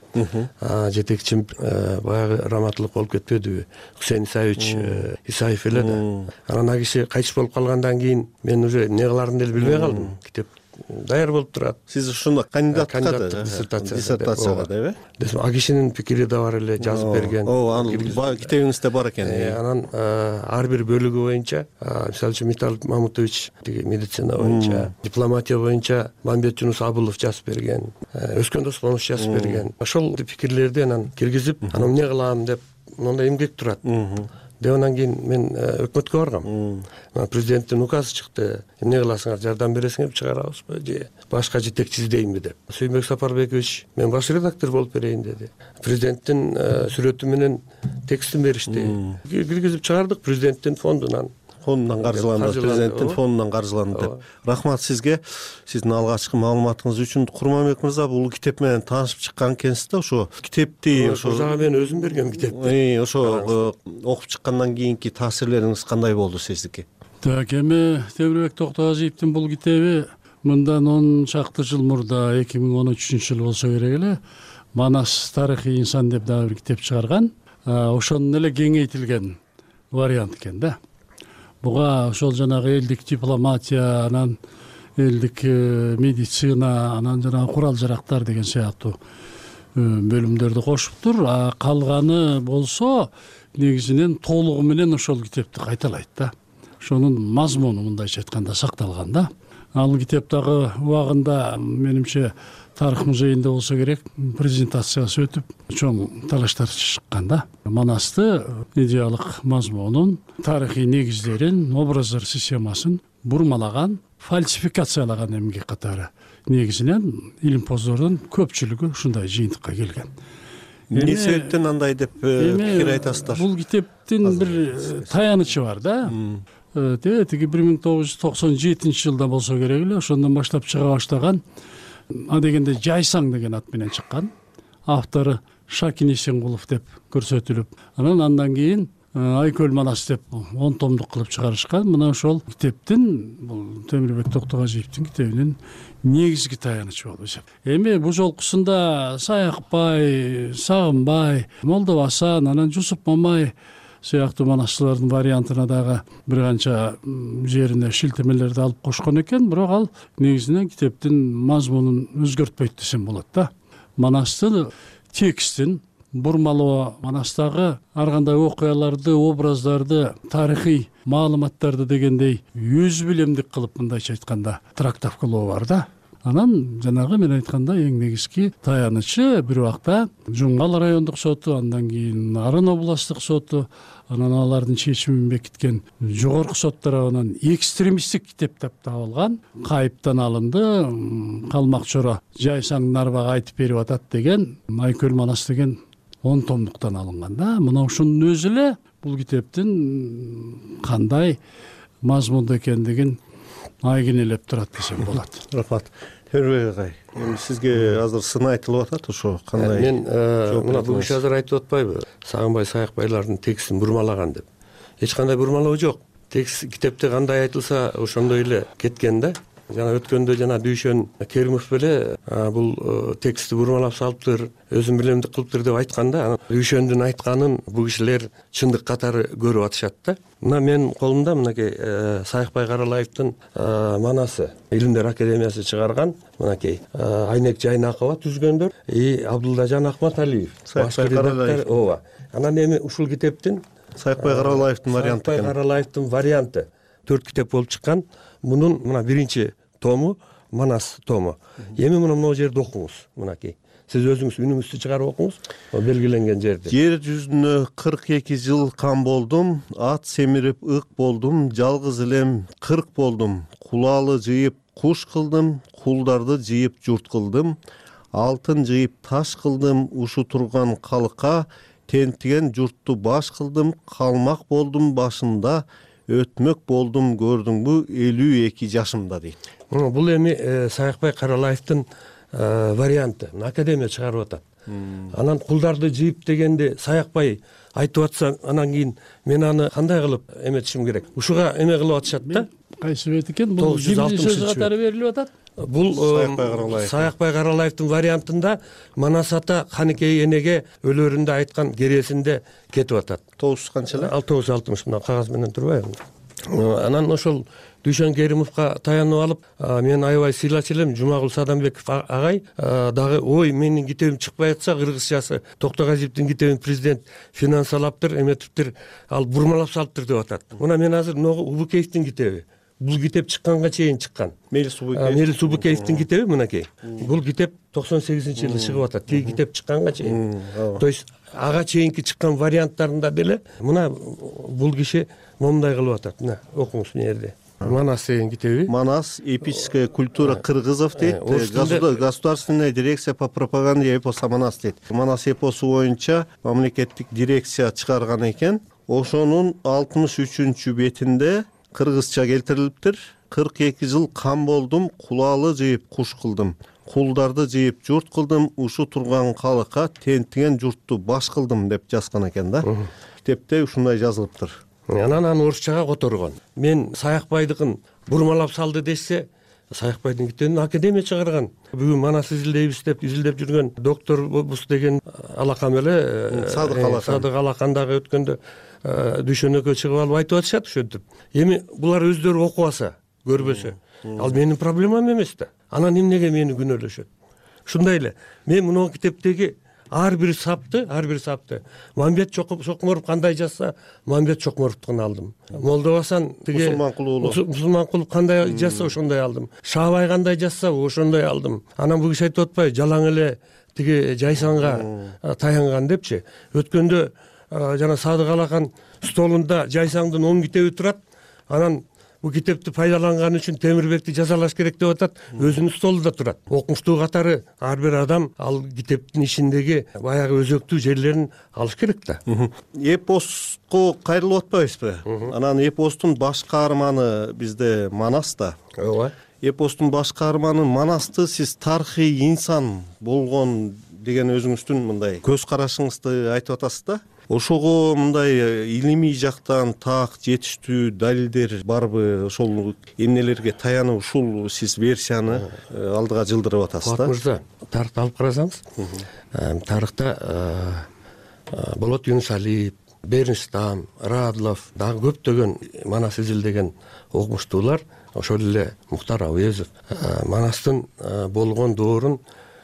[SPEAKER 15] Жетекчим баягы раматылык болуп кетпедиби, Хусейн Исаевич Исаев эле да. Анан ал киши кайтыш болуп калгандан кийин мен уже эмне кыларын деле билбей калдым. Китеп даяр болуп турат.
[SPEAKER 14] Сиз ушундо кандидаттыкка
[SPEAKER 15] кандидаттык
[SPEAKER 14] диссертацияга деп
[SPEAKER 15] э? Ал кишинин пикири да бар эле, жазып берген.
[SPEAKER 14] Ооба, анын китебиңизде бар экен.
[SPEAKER 15] Анан ар бир бөлүгү боюнча, мисалы үчүн Митал Мамутович медицина боюнча, дипломатия боюнча Мамбет Жунус Абылов жазып берген, Өскөн Досмонов жазып берген. Ошол пикирлерди анан киргизип, анан эмне кылам деп мондай эмгек турат. Деп анан кийин мен өкмөткө баргам. Президенттин указы чыкты. Эмне кыласыңар, жардам бересиңерби, чыгарабызбы же башка жетекчи издейинби деп. Сүймбек Сапарбекович мен баш редактор болуп берейин деди. Президенттин сүрөтү менен текстин беришти. Киргизип чыгардык президенттин фондунан.
[SPEAKER 14] Фондунан каржыланды, президенттин фондунан каржыланды деп. Рахмат сизге, сиздин алгачкы маалыматыңыз үчүн. Курманбек мырза, бул китеп менен таанышып чыккан экенсиз да, ошо китепти
[SPEAKER 15] ошо мен өзүм бергем китепти.
[SPEAKER 14] Ошо окуп чыккандан кийинки таасирлериңиз кандай болду сиздики?
[SPEAKER 16] Так, эми Темирбек Токтогазиевдин бул китеби мындан он чакты жыл мурда эки миң он үчүнчү жыл болсо керек эле Манас тарыхый инсан деп дагы бир китеп чыгарган. Ошонун эле кеңейтилген вариант экен да. Буга ошол жанагы элдик дипломатия, анан элдик медицина, анан жанагы курал жарактар деген сыяктуу бөлүмдөрдү кошуптур. А калганы болсо негизинен толугу менен ошол китепти кайталайт да. Ошонун мазмуну мындайча айтканда сакталган да. Ал китеп дагы убагында менимче тарых музейинде болсо керек презентациясы өтүп, чоң талаштар чыккан да. Манасты идеялык мазмунун, тарыхый негиздерин, образдар системасын бурмалаган, фальсификациялаган эмгек катары негизинен илимпоздордун көпчүлүгү ушундай жыйынтыкка келген.
[SPEAKER 14] Эмне себептен андай деп пикир айтасыздар?
[SPEAKER 16] Бул китептин бир таянычы бар да. Тиги бир миң тогуз жүз токсон жетинчи жылда болсо керек эле, ошондон баштап чыга баштаган. А дегенде Жайсаң деген ат менен чыккан. Автору Шакин Эсенкулов деп көрсөтүлүп, анан андан кийин Айкөл Манас деп он томдук кылып чыгарышкан. Мына ошол китептин, бул Темирбек Токтогазиевдин китебинин негизги таянычы болуп эсеп. Эми бул жолкусунда Саякбай, Сагынбай, Молдо Асан, анан Жусуп Мамай сыяктуу манасчылардын вариантына дагы бир канча жерине шилтемелерди алып кошкон экен, бирок ал негизинен китептин мазмунун өзгөртпөйт десем болот да. Манастын текстин бурмалоо, манастагы ар кандай окуяларды, образдарды, тарыхый маалыматтарды дегендей өз билемдик кылып мындайча айтканда трактовкалоо бар да. Анан жанагы мен айтканда эң негизги таянычы бир убакта Жумгал райондук соту, андан кийин Арын областтык соту, анан алардын чечимин бекиткен жогорку сот тарабынан экстремисттик китеп деп табылган, кайыптан алынды, калмак чора Жайсаң Нарбага айтып берип атат деген Айкөл Манас деген он томдуктан алынган да. Мына ушунун өзү эле бул китептин кандай мазмунда экендигин айгинелеп турат десем болот.
[SPEAKER 14] Рахмат. Темирбек агай, эми сизге азыр сын айтылып атат, ошо кандай?
[SPEAKER 15] Мен мына бул киши азыр айтып атпайбы? Сагынбай, Саякбайлардын текстин бурмалаган деп. Эч кандай бурмалоо жок. Текст китепте кандай айтылса, ошондой эле кеткен да. Жана өткөндө жана Дүйшөн Керимов беле бул текстти бурмалап салыптыр, өзүм билемдик кылыптыр деп айтканда, Дүйшөндүн айтканын бул кишилер чындык катары көрүп атышат да. Мына мен колумда мынакей Саякбай Каралаевдин Манасы Илимдер академиясы чыгарган, мынакей Айнек Жайнакова түзгөндөр, и Абдулдажан Акматалиев башкы редактор. Ооба. Анан эми ушул китептин
[SPEAKER 14] Саякбай Каралаевдин варианты.
[SPEAKER 15] Саякбай Каралаевдин варианты төрт китеп болуп чыккан. Мунун мына биринчи тому Манас тому. Эми мына могу жерди окуңуз, мынакей. Сиз өзүңүз үнүңүздү чыгарып окуңуз, белгиленген жерде.
[SPEAKER 14] Жер жүзүнө кырк эки жыл кам болдум, ат семирип ык болдум, жалгыз элем кырк болдум. Кулалы жыйып куш кылдым, кулдарды жыйып журт кылдым, алтын жыйып таш кылдым, ушу турган калыкка тентиген журтту баш кылдым, калмак болдум башында, өтмөк болдум көрдүңбү элүү эки жашымда дейт.
[SPEAKER 15] Бул эми Саякбай Каралаевдин варианты, академия чыгарып атат. Анан кулдарды жыйып дегенде Саякбай айтып атса, анан кийин мен аны кандай кылып эметишим керек? Ушуга эме кылып атышат да.
[SPEAKER 16] Кайсы бет экен? Бул сөзү катары берилип атат.
[SPEAKER 15] Бул Саякбай Каралаевдин вариантында Манас ата Каныкей энеге өлөрүндө айткан кересинде кетип атат.
[SPEAKER 14] тогуз канча эле?
[SPEAKER 15] тогуз жүз алтымыш мына кагаз менен турбайбы? Анан ошол Дүйшөн Керимовго таянып алып, мен аябай сыйлачу элем, Жумагул Садамбеков агай дагы ой менин китебим чыкпай атса, кыргызчасы Токтогазиевдин китебин президент финансалаптыр, эметиптир, ал бурмалап салыптыр деп атат. Мына мен азыр ногу Убукеевдин китеби. Бул китеп чыкканга чейин чыккан.
[SPEAKER 14] Мелис Убукеев.
[SPEAKER 15] Мелис Убукеевдин китеби мынакей. Бул китеп токсон сегизинчи жылы чыгып атат. Тиги китеп чыкканга чейин. То есть ага чейинки чыккан варианттарында деле мына бул киши момундай кылып атат. Мына окуңуз мына жерде. Манас деген китеби.
[SPEAKER 14] Манас эпическая культура кыргызов дейт. Государственная дирекция по пропаганде эпоса Манас дейт. Манас эпосу боюнча мамлекеттик дирекция чыгарган экен. Ошонун алтымыш үчүнчү бетинде кыргызча келтирилиптир. кырк эки жыл кам болдум, кулалы жыйып куш кылдым. Кулдарды жыйып журт кылдым, ушу турган калыкка тентиген журтту баш кылдым деп жазган экен да. Китепте ушундай жазылыптыр.
[SPEAKER 15] Анан аны орусчага которгон. Мен Саякбайдыкын бурмалап салды десе, Саякбайдын китебин академия чыгарган. Бүгүн Манас изилдейбиз деп изилдеп жүргөн доктор бус деген алакам эле Садык Алакан. Садык Алакандагы өткөндө Дүйшөнөккө чыгып алып айтып атышат ошентип. Эми булар өздөрү окубаса, көрбөсө, ал менин проблемам эмес да. Анан эмнеге мени күнөөлөшөт? Ушундай эле. Мен мына китептеги ар бир сапты, ар бир сапты Мамбет Чокморов кандай жазса, Мамбет Чокморовдукун алдым. Молдобасан тиги Мусулманкулов кандай жазса, ошондой алдым. Шаабай кандай жазса, ошондой алдым. Анан бул киши айтып атпайбы, жалаң эле тиги Жайсаңга таянган депчи. Өткөндө жана Садык Алакан столунда Жайсаңдын он китеби турат. Анан бул китепти пайдаланган үчүн Темирбекти жазалаш керек деп атат. Өзүнүн столунда турат. Окумуштуу катары ар бир адам ал китептин ичиндеги баягы өзөктүү жерлерин алыш керек да.
[SPEAKER 14] Эпоско кайрылып атпайбызбы? Анан эпостун баш каарманы бизде Манас да.
[SPEAKER 15] Ооба.
[SPEAKER 14] Эпостун баш каарманы Манасты сиз тарыхый инсан болгон деген өзүңүздүн мындай көз карашыңызды айтып атасыз да. Ошого мындай илимий жактан так жетиштүү далилдер барбы? Ошол эмнелерге таянып ушул сиз версияны алдыга жылдырып атасыз да?
[SPEAKER 15] Мырза, тарыхты алып карасаңыз, тарыхта Болот Юнусалиев, Бернштам, Радлов, дагы көптөгөн Манас изилдеген окумуштуулар, ошол эле Муктар Абыезов Манастын болгон доорун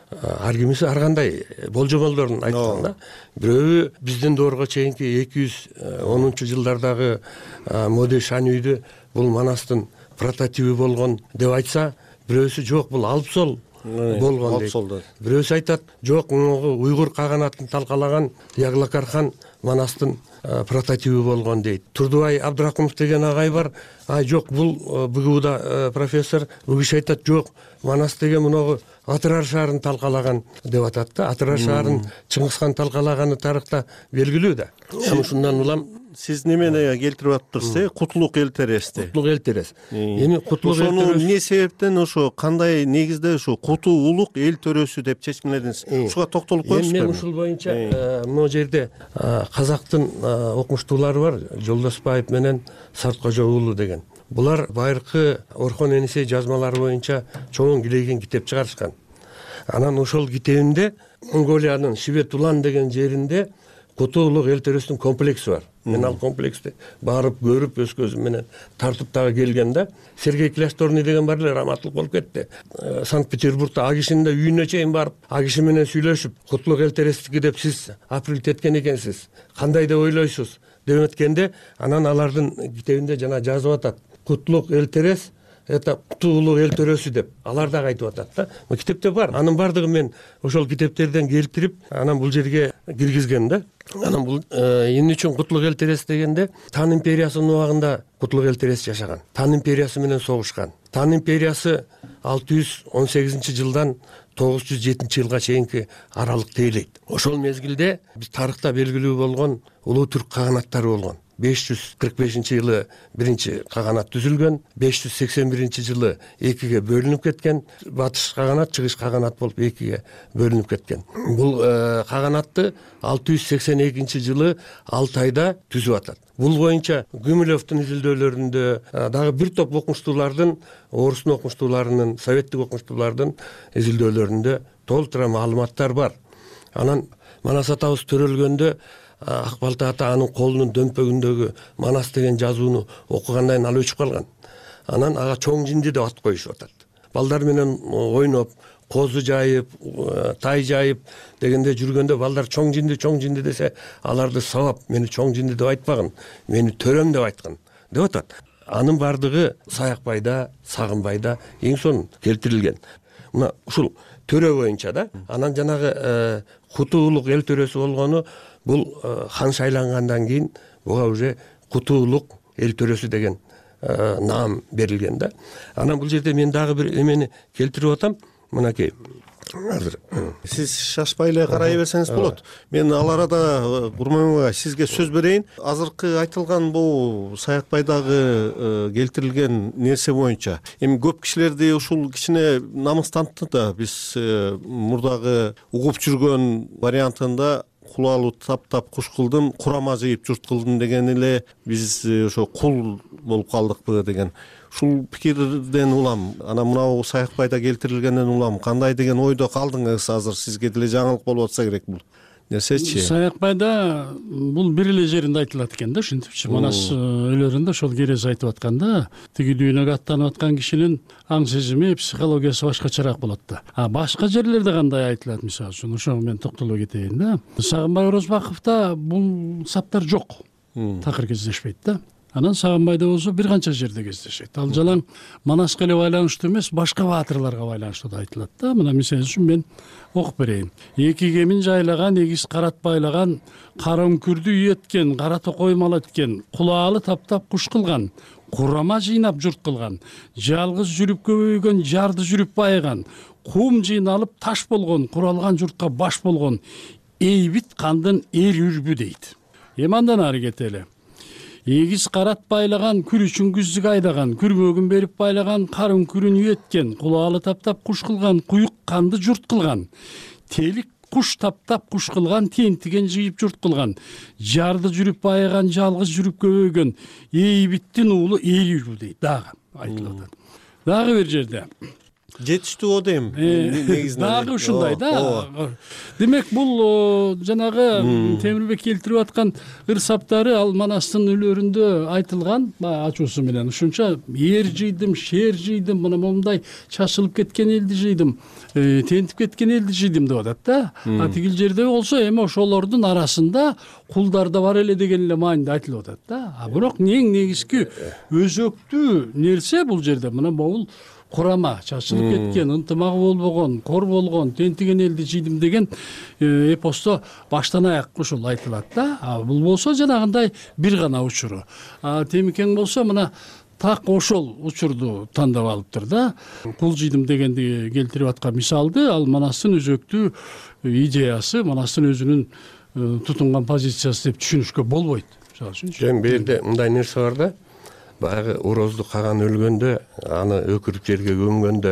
[SPEAKER 15] ар кимиси ар кандай болжомолдорун айткан да. Бирөө биздин доорго чейинки эки жүз онунчу жылдардагы Моде Шанүйдү бул Манастын прототиби болгон деп айтса, бирөөсү жок, бул Алпсол болгон дейт. Бирөөсү айтат, жок, уйгур каганатын талкалаган Яглакар хан Манастын прототиби болгон дейт. Турдубай Абдракымов деген агай бар. Ай жок, бул БГУда профессор, бул киши айтат, жок, Манас деген муногу Атырар шаарын талкалаган деп атат да. Атырар шаарын Чыңгызхан талкалаганы тарыхта белгилүү да. Ушундан улам
[SPEAKER 14] сиз немени келтирип атыптырсыз? Кутулук эл терести.
[SPEAKER 15] Кутулук эл терес. Эми Кутулук эл
[SPEAKER 14] терес. Ошону эмне себептен ошо кандай негизде ошо Куту улук эл төрөсү деп чечкиледиңиз? Ушуга токтолуп коесузбу?
[SPEAKER 15] Мен ушул боюнча могу жерде казактын окумуштуулары бар, Жолдосбаев менен Сарткожо уулу деген. Булар байыркы Орхон Энисей жазмалары боюнча чоң килейген китеп чыгарышкан. Анан ошол китебинде Монголиянын Шибет Улан деген жеринде Куту улук эл төрөсүнүн комплекси бар. Мен ал комплексти барып көрүп өз көзүм менен тартып дагы келген да. Сергей Кляшторный деген бар эле, раматтылык болуп кетти. Санкт-Петербургда Агишиндин үйүнө чейин барып, Агиши менен сүйлөшүп, Кутулук эл терестики деп сиз апрель эткен экенсиз. Кандай деп ойлойсуз деп эткенде, анан алардын китебинде жана жазып атат. Кутулук эл терес это Кутулук эл төрөсү деп алар дагы айтып атат да. Бул китепте бар. Анын бардыгын мен ошол китептерден келтирип, анан бул жерге киргизген да. Анан бул эмне үчүн Кутулук эл терес дегенде, Тан империясынын убагында Кутулук эл терес жашаган. Тан империясы менен согушкан. Тан империясы алты жүз он сегизинчи жылдан тогуз жүз жетинчи жылга чейинки аралыкты ээлейт. Ошол мезгилде биз тарыхта белгилүү болгон улуу түрк каганаттары болгон. беш жүз кырк бешинчи жылы биринчи каганат түзүлгөн, беш жүз сексен биринчи жылы экиге бөлүнүп кеткен. Батыш каганат, чыгыш каганат болуп экиге бөлүнүп кеткен. Бул каганатты алты жүз сексен экинчи жылы алты айда түзүп атат. Бул боюнча Гумилевдин изилдөөлөрүндө дагы бир топ окумуштуулардын, орустун окумуштууларынын, советтик окумуштуулардын изилдөөлөрүндө толтура маалыматтар бар. Анан Манас атабыз төрөлгөндө Ак балта ата анын колунун дөмпөгүндөгү Манас деген жазууну окугандан кийин ал өчүп калган. Анан ага Чоң жинди деп ат коюшуп атат. Балдар менен ойноп, козу жайып, тай жайып дегенде жүргөндө балдар чоң жинди, чоң жинди десе, аларды сабап, мени чоң жинди деп айтпаган, мени төрөм деп айткан деп атат. Анын бардыгы Саякбайда, Сагынбайда эң сонун келтирилген. Мына ушул төрө боюнча да, анан жанагы Кутуулук эл төрөсү болгону бул хан шайлангандан кийин буга уже Кутуулук эл төрөсү деген наам берилген да. Анан бул жерде мен дагы бир эмени келтирип атам. Мынакей азыр
[SPEAKER 14] сиз шашпай эле карай берсеңиз болот. Мен ал арада Курманбек сизге сөз берейин. Азыркы айтылган бул Саякбайдагы келтирилген нерсе боюнча эми көп кишилерди ушул кичине намыстантты да. Биз мурдагы угуп жүргөн вариантында кулалуу таптап куш кылдым, курама жыйып журт кылдым деген эле биз ошо кул болуп калдыкпы деген. Ушул пикирден улам, анан мынау Саякбайда келтирилгенден улам кандай деген ойдо калдыңыз? Азыр сизге деле жаңылык болуп атса керек бул нерсечи.
[SPEAKER 16] Саякбайда бул бир эле жеринде айтылат экен да, ушинтипчи. Манас өлөрүндө ошол керез айтып атканда, тиги дүйнөгө аттанып аткан кишинин аң сезими, психологиясы башкачараак болот да. А башка жерлерде кандай айтылат, мисалы үчүн, ошого мен токтоло кетейин да. Сагынбай Орозбаковдо бул саптар жок. Такыр кездешпейт да. Анан Сагынбайда болсо бир канча жерде кездешет. Ал жалаң Манаска эле байланыштуу эмес, башка баатырларга байланыштуу да айтылат да. Мына мисалы үчүн мен окуп берейин. Эки кемин жайлаган, эгиз карат байлаган, кара үңкүрдү үйөткөн, кара токой мал эткен, кулаалы таптап куш кылган, курама жыйнап журт кылган, жалгыз жүрүп көбөйгөн, жарды жүрүп байыган, кум жыйналып таш болгон, куралган журтка баш болгон, эйбит кандын эр үрбү дейт. Эми андан ары кетели. Эгиз карат байлаган, күр үчүн күздүк айдаган, күрмөгүн берип байлаган, карын күрүн үйөткөн, кулаалы таптап куш кылган, куюк канды журт кылган, телик куш таптап куш кылган, тентиген жыйып журт кылган, жарды жүрүп байыган, жалгыз жүрүп көбөйгөн, эйбиттин уулу эл үрбү дейт. Дагы айтылып атат. Дагы бир жерде
[SPEAKER 14] жетиштүү о дейм.
[SPEAKER 16] Дагы ушундай да. Демек бул жанагы Темирбек келтирип аткан ыр саптары ал Манастын өлөрүндө айтылган ачуусу менен. Ушунча эр жыйдым, шер жыйдым, мына момундай чачылып кеткен элди жыйдым, тентип кеткен элди жыйдым деп атат да. А тигил жерде болсо эми ошолордун арасында кулдар да бар эле деген эле мааниде айтылып атат да. А бирок эң негизги өзөктүү нерсе бул жерде мына бул курама, чачылып кеткен, ынтымагы болбогон, кор болгон, тентиген элди жыйдым деген эпосто баштан аяк ушул айтылат да. А бул болсо жанагындай бир гана учуру. А Темикең болсо мына так ошол учурду тандап алыптыр да. Кул жыйдым дегенди келтирип аткан мисалды ал Манастын өзөктүү идеясы, Манастын өзүнүн тутунган позициясы деп түшүнүшкө болбойт. Мисалы үчүн.
[SPEAKER 15] Жөн берде мындай нерсе бар да. Баягы Орозду каган өлгөндө, аны өкүрүп жерге көмгөндө,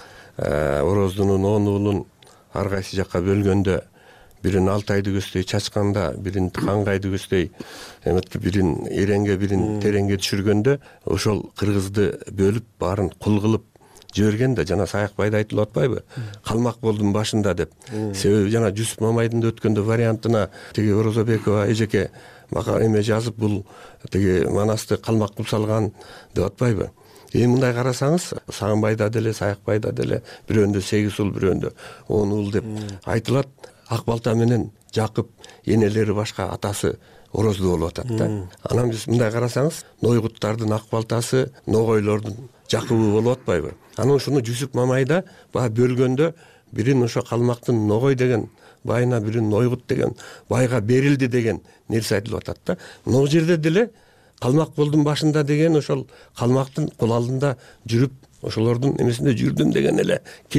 [SPEAKER 15] Ороздунун он уулун ар кайсы жакка бөлгөндө, бирин Алтайды көздөй чачканда, бирин Кангайды көздөй, эметке бирин Эренге, бирин Тереңге түшүргөндө, ошол кыргызды бөлүп, баарын кул кылып жиберген да. Жана Саякбайда айтылып атпайбы? Калмак болдум башында деп. Себеби жана Жүсүп Мамайдын өткөндө вариантына тиги Орозобекова эжеке мага эме жазып бул тиги Манасты калмак кылып салган деп атпайбы? Эми мындай карасаңыз, Сагынбайда деле, Саякбайда деле бирөөндө сегиз уул, бирөөндө он уул деп айтылат. Ак балта менен Жакып энелери башка, атасы Орозду болуп атат да. Анан биз мындай карасаңыз, Нойгуттардын Ак балтасы, Ногойлордун Жакыбы болуп атпайбы? Анан ушуну Жүсүп Мамайда баягы бөлгөндө бирин ошо калмактын Ногой деген байына, бирин Нойгут деген байга берилди деген нерсе айтылып атат да. Могу жерде деле калмак болдум башында деген ошол калмактын кул алдында жүрүп, ошолордун эмесинде жүрдүм деген эле кеп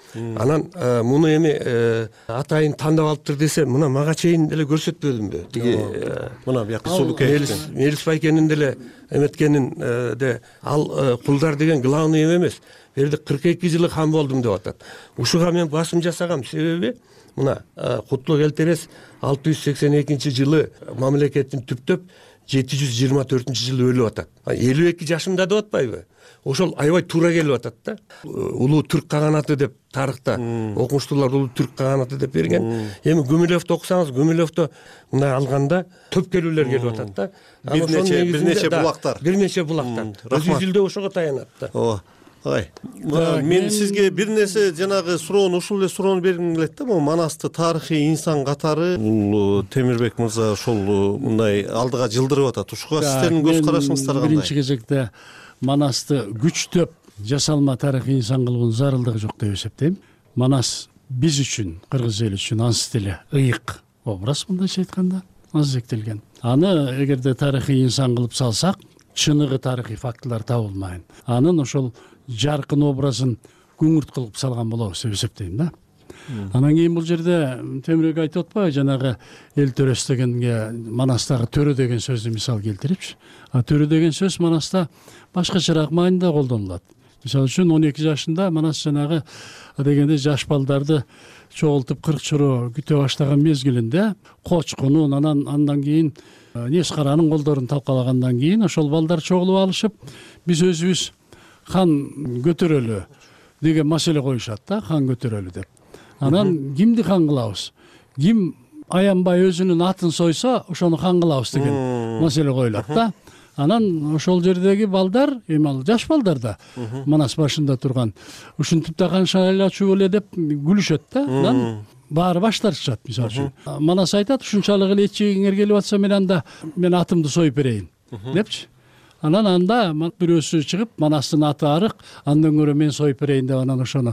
[SPEAKER 15] анан муну эми атайын тандап алыптыр десе, мына мага чейин деле көрсөтпөдүмбү? Тиги
[SPEAKER 14] мына бияка Сулукеев
[SPEAKER 15] Мелис Байкенин деле эметкенин де ал кулдар деген главный эмес. Берде кырк эки жылы хан болдум деп атат. Ушуга мен басым жасагам, себеби мына Кутлук Элтерес алты жүз сексен экинчи жылы мамлекетин түптөп жети жүз жыйырма төртүнчү жылы өлүп атат. элүү эки жашымда деп атпайбы? Ошол аябай туура келип атат да. Улуу түрк каганаты деп тарыхта окумуштуулар улуу түрк каганаты деп берген. Эми Гумилевди окусаңыз, Гумилевди мындай алганда төпкөлүүлөр келип атат да.
[SPEAKER 14] Бир нече бир нече булактар.
[SPEAKER 15] Бир нече булактар. Өзүлдө ошого таянат да.
[SPEAKER 14] Ооба. Ай, мен сизге бир нерсе жанагы суроону ушул эле суроону бергим келет да. Могу Манасты тарыхый инсан катары бул Темирбек мырза ошол мындай алдыга жылдырып атат. Ушуга сиздердин көз карашыңыздар кандай?
[SPEAKER 16] Биринчи кезекте Манасты күчтөп жасалма тарыхый инсан кылуунун зарылдыгы жок деп эсептейм. Манас биз үчүн, кыргыз эли үчүн ансы деле ыйык образ, мындайча айтканда, аз зерттелген. Аны эгерде тарыхый инсан кылып салсак, чыныгы тарыхый фактылар табылмайын. Анын ошол жаркын образын күңүрт кылып салган болобуз деп эсептейм да. Анан кийин бул жерде Темирбек айтып атпайбы, жанагы эл төрөс дегенге Манастагы төрө деген сөздү мисал келтирипчи. А төрө деген сөз Манаста башкачараак маанайда колдонулат. Мисалы үчүн он эки жашында Манас жанагы дегенде жаш балдарды чогултуп кырк чору күтө баштаган мезгилинде Кочкунун, анан андан кийин Нескаранын колдорун талкалагандан кийин ошол балдар чогулуп алышып, биз өзүбүз хан көтөрөлү деген маселе коюшат да, хан көтөрөлү деп. Анан кимди хан кылабыз? Ким аянбай өзүнүн атын сойсо, ошону хан кылабыз деген маселе коюлат да. Анан ошол жердеги балдар, эми ал жаш балдар да, Манас башында турган, ушинтип да канчалачуу эле деп күлүшөт да. Анан баары баш тартышат, мисалы үчүн. Манас айтат, ушунчалык эле эчегиңер келип атса, мен анда мен атымды союп берейин депчи. Анан анда бирөөсү чыгып, Манастын аты арык, андан көрө мен союп берейин деп анан ошону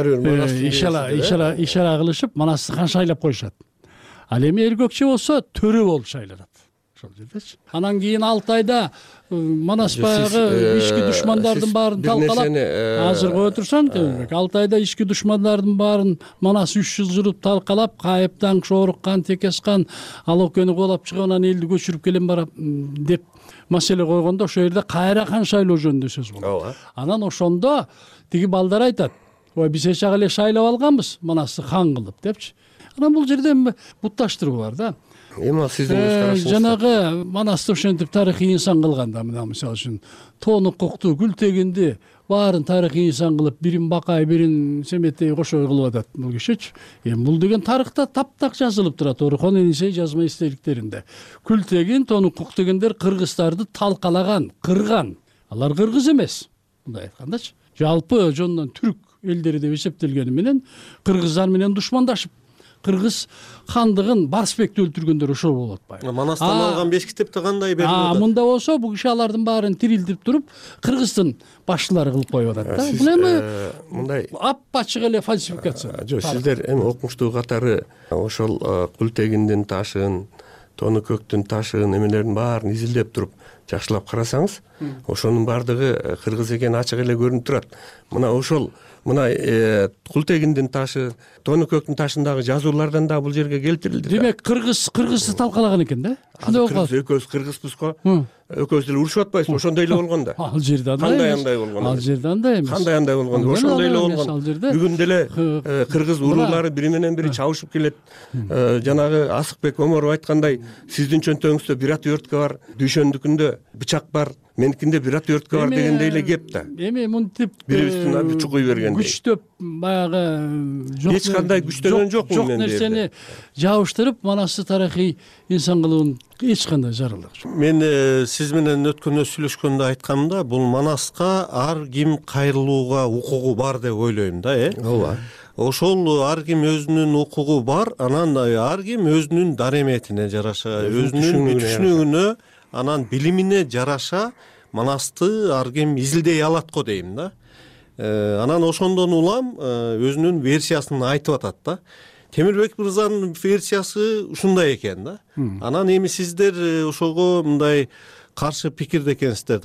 [SPEAKER 16] ишара ишара ишара кылышып, Манасты хан шайлап коюшат. Ал эми эркекче болсо төрө болуп шайланат. Ошол жердечи. Анан кийин алты айда Манас баягы ички душмандардын баарын талкалап, азыр кое турсаң, Темирбек, алты айда ички душмандардын баарын Манас үч жыл жүрүп талкалап, Кайыптан, Шоруккан, Текескан, ал өлкөнү куулап чыгып, анан элди көчүрүп келем барам деп маселе койгондо, ошол жерде кайра хан шайлоо жөнүндө сөз болот. Анан ошондо тиги балдар айтат, ой, биз эч жагы эле шайлап алганбыз, Манасты хан кылып депчи. Анан бул жерде бутташтыруу бар да.
[SPEAKER 15] Эми сиздин карашыңыз
[SPEAKER 16] жанагы Манасты ошентип тарыхый инсан кылганда, мына мисалы үчүн Тонукукту, Күлтегинди баарын тарыхый инсан кылып, бирин Бакай, бирин Семетей кошой кылып атат бул кишичи. Эми бул деген тарыхта таптак жазылып турат, Орхон Энисей жазма эстеликтеринде. Күлтегин, Тонукук дегендер кыргыздарды талкалаган, кырган. Алар кыргыз эмес, мындай айткандачы. Жалпы жонунан түрк элдери деп эсептелгени менен кыргыздар менен душмандашып, кыргыз хандыгын Барсбекти өлтүргөндөр ошол болуп атпайбы?
[SPEAKER 14] Манастан алган беш китепти кандай берип атат?
[SPEAKER 16] Мында болсо, бул киши алардын баарын тирилтип туруп, кыргыздын башчылары кылып коюп атат да. Бул эми
[SPEAKER 15] мындай
[SPEAKER 16] ап-ачык эле фальсификация.
[SPEAKER 15] Жок, сиздер эми окумуштуу катары ошол Күлтегиндин ташын, Тонукөктүн ташын, эмелердин баарын изилдеп туруп, жакшылап карасаңыз, ошонун баардыгы кыргыз экени ачык эле көрүнүп турат. Мына ошол мына Күлтегиндин ташы, Тонукөктүн ташындагы жазуулардан да бул жерге келтирилди.
[SPEAKER 16] Демек, кыргыз кыргызды талкалаган экен да?
[SPEAKER 15] Экөөбүз кыргызбыз го. Экөөбүз деле урушуп атпайбызбы? Ошондой эле болгон да.
[SPEAKER 16] Ал жерде андай эмес.
[SPEAKER 15] Кандай андай болгон?
[SPEAKER 16] Ал жерде андай эмес.
[SPEAKER 15] Кандай андай болгон? Ошондой эле болгон. Бүгүн деле кыргыз уруулары бири менен бири чабышып келет. Жанагы Асыкбек Оморов айткандай, сиздин чөнтөгүңүздө бир отвертка бар, Дүйшөндүкүндө бычак бар, меникинде бир отвертка бар дегендей эле кеп да.
[SPEAKER 16] Эми мынтип
[SPEAKER 15] бирибиздин чукуй бергендей.
[SPEAKER 16] Күчтөп баягы жок
[SPEAKER 15] эч кандай күчтөгөн жок
[SPEAKER 16] жок нерсени жабыштырып, Манасты тарыхый инсан кылуунун эч кандай зарылдыгы жок.
[SPEAKER 14] Мен сиз менен өткөндө сүйлөшкөндө айткамда, бул Манаска ар ким кайрылууга укугу бар деп ойлойм да, э?
[SPEAKER 15] Ооба.
[SPEAKER 14] Ошол ар ким өзүнүн укугу бар, анан ар ким өзүнүн дареметине жараша, өзүнүн түшүнүгүнө, анан билимине жараша Манасты ар ким изилдей алат го дейм да. Анан ошондон улам өзүнүн версиясын айтып атат да. Темирбек мырзанын версиясы ушундай экен да. Анан эми сиздер ошого мындай каршы пикирде экенсиздер да.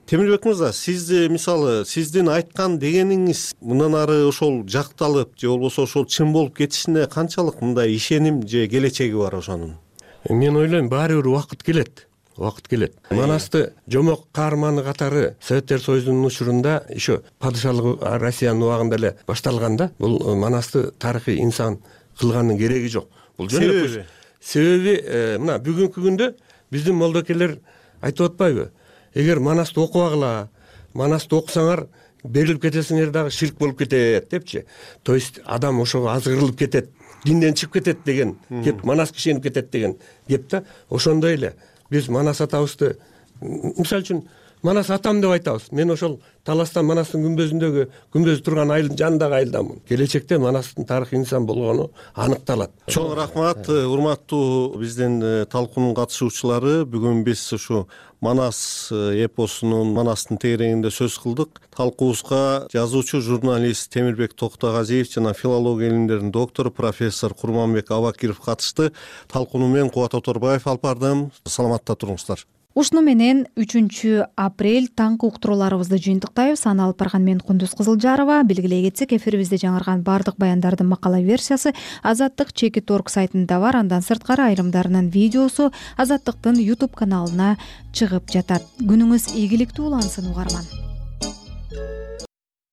[SPEAKER 14] Темирбек мырза, сиз мисалы сиздин айткан дегениңиз мындан ары ошол жакталып же болбосо ошол чын болуп кетишине канчалык мындай ишеним же келечеги бар ошонун?
[SPEAKER 15] Мен ойлойм баары бир убакыт келет. Убакыт келет. Манасты жомок каарманы катары Советтер Союзунун учурунда еще падышалык Россиянын убагында эле башталганда бул Манасты тарыхый инсан кылганын кереги жок. Бул себеби себеби мына бүгүнкү күндө биздин молдокелер айтып атпайбы? Эгер Манасты окубагыла, Манасты окусаңар берилип кетесиңер дагы ширк болуп кетет депчи. То есть адам ошого азгырылып кетет, динден чыгып кетет деген кеп, Манасқа ишенип кетет деген кеп да. Ошондой эле биз Манас атабызды, мисалы үчүн Манас атам деп айтабыз. Мен ошол Таластан Манастын күмбөзүндөгү күмбөз турган айылдын жанындагы айылдамын. Келечекте Манастын тарыхый инсан болгону аныкталат.
[SPEAKER 14] Чоң рахмат, урматтуу биздин талкуунун катышуучулары. Бүгүн биз ушу Манас эпосунун, Манастын тегерегинде сөз кылдык. Талкуубузга жазуучу, журналист Темирбек Токтогазиев жана филология илимдеринин доктору профессор Курманбек Абакиров катышты. Талкууну мен Кубат Оторбаев алып бардым. Саламатта туруңуздар.
[SPEAKER 2] Ушуну менен үчүнчү апрель таңкы уктурууларыбызды жыйынтыктайбыз. Аны алып барган мен Кундуз Кызылжарова. Белгилей кетсек, эфирибизде жаңырган бардык баяндардын макала версиясы Азаттык чекит точка орг сайтында бар. Андан сырткары айрымдарынын видеосу Азаттыктын YouTube каналына чыгып жатат. Күнүңүз ийгиликтүү улансын, угарман.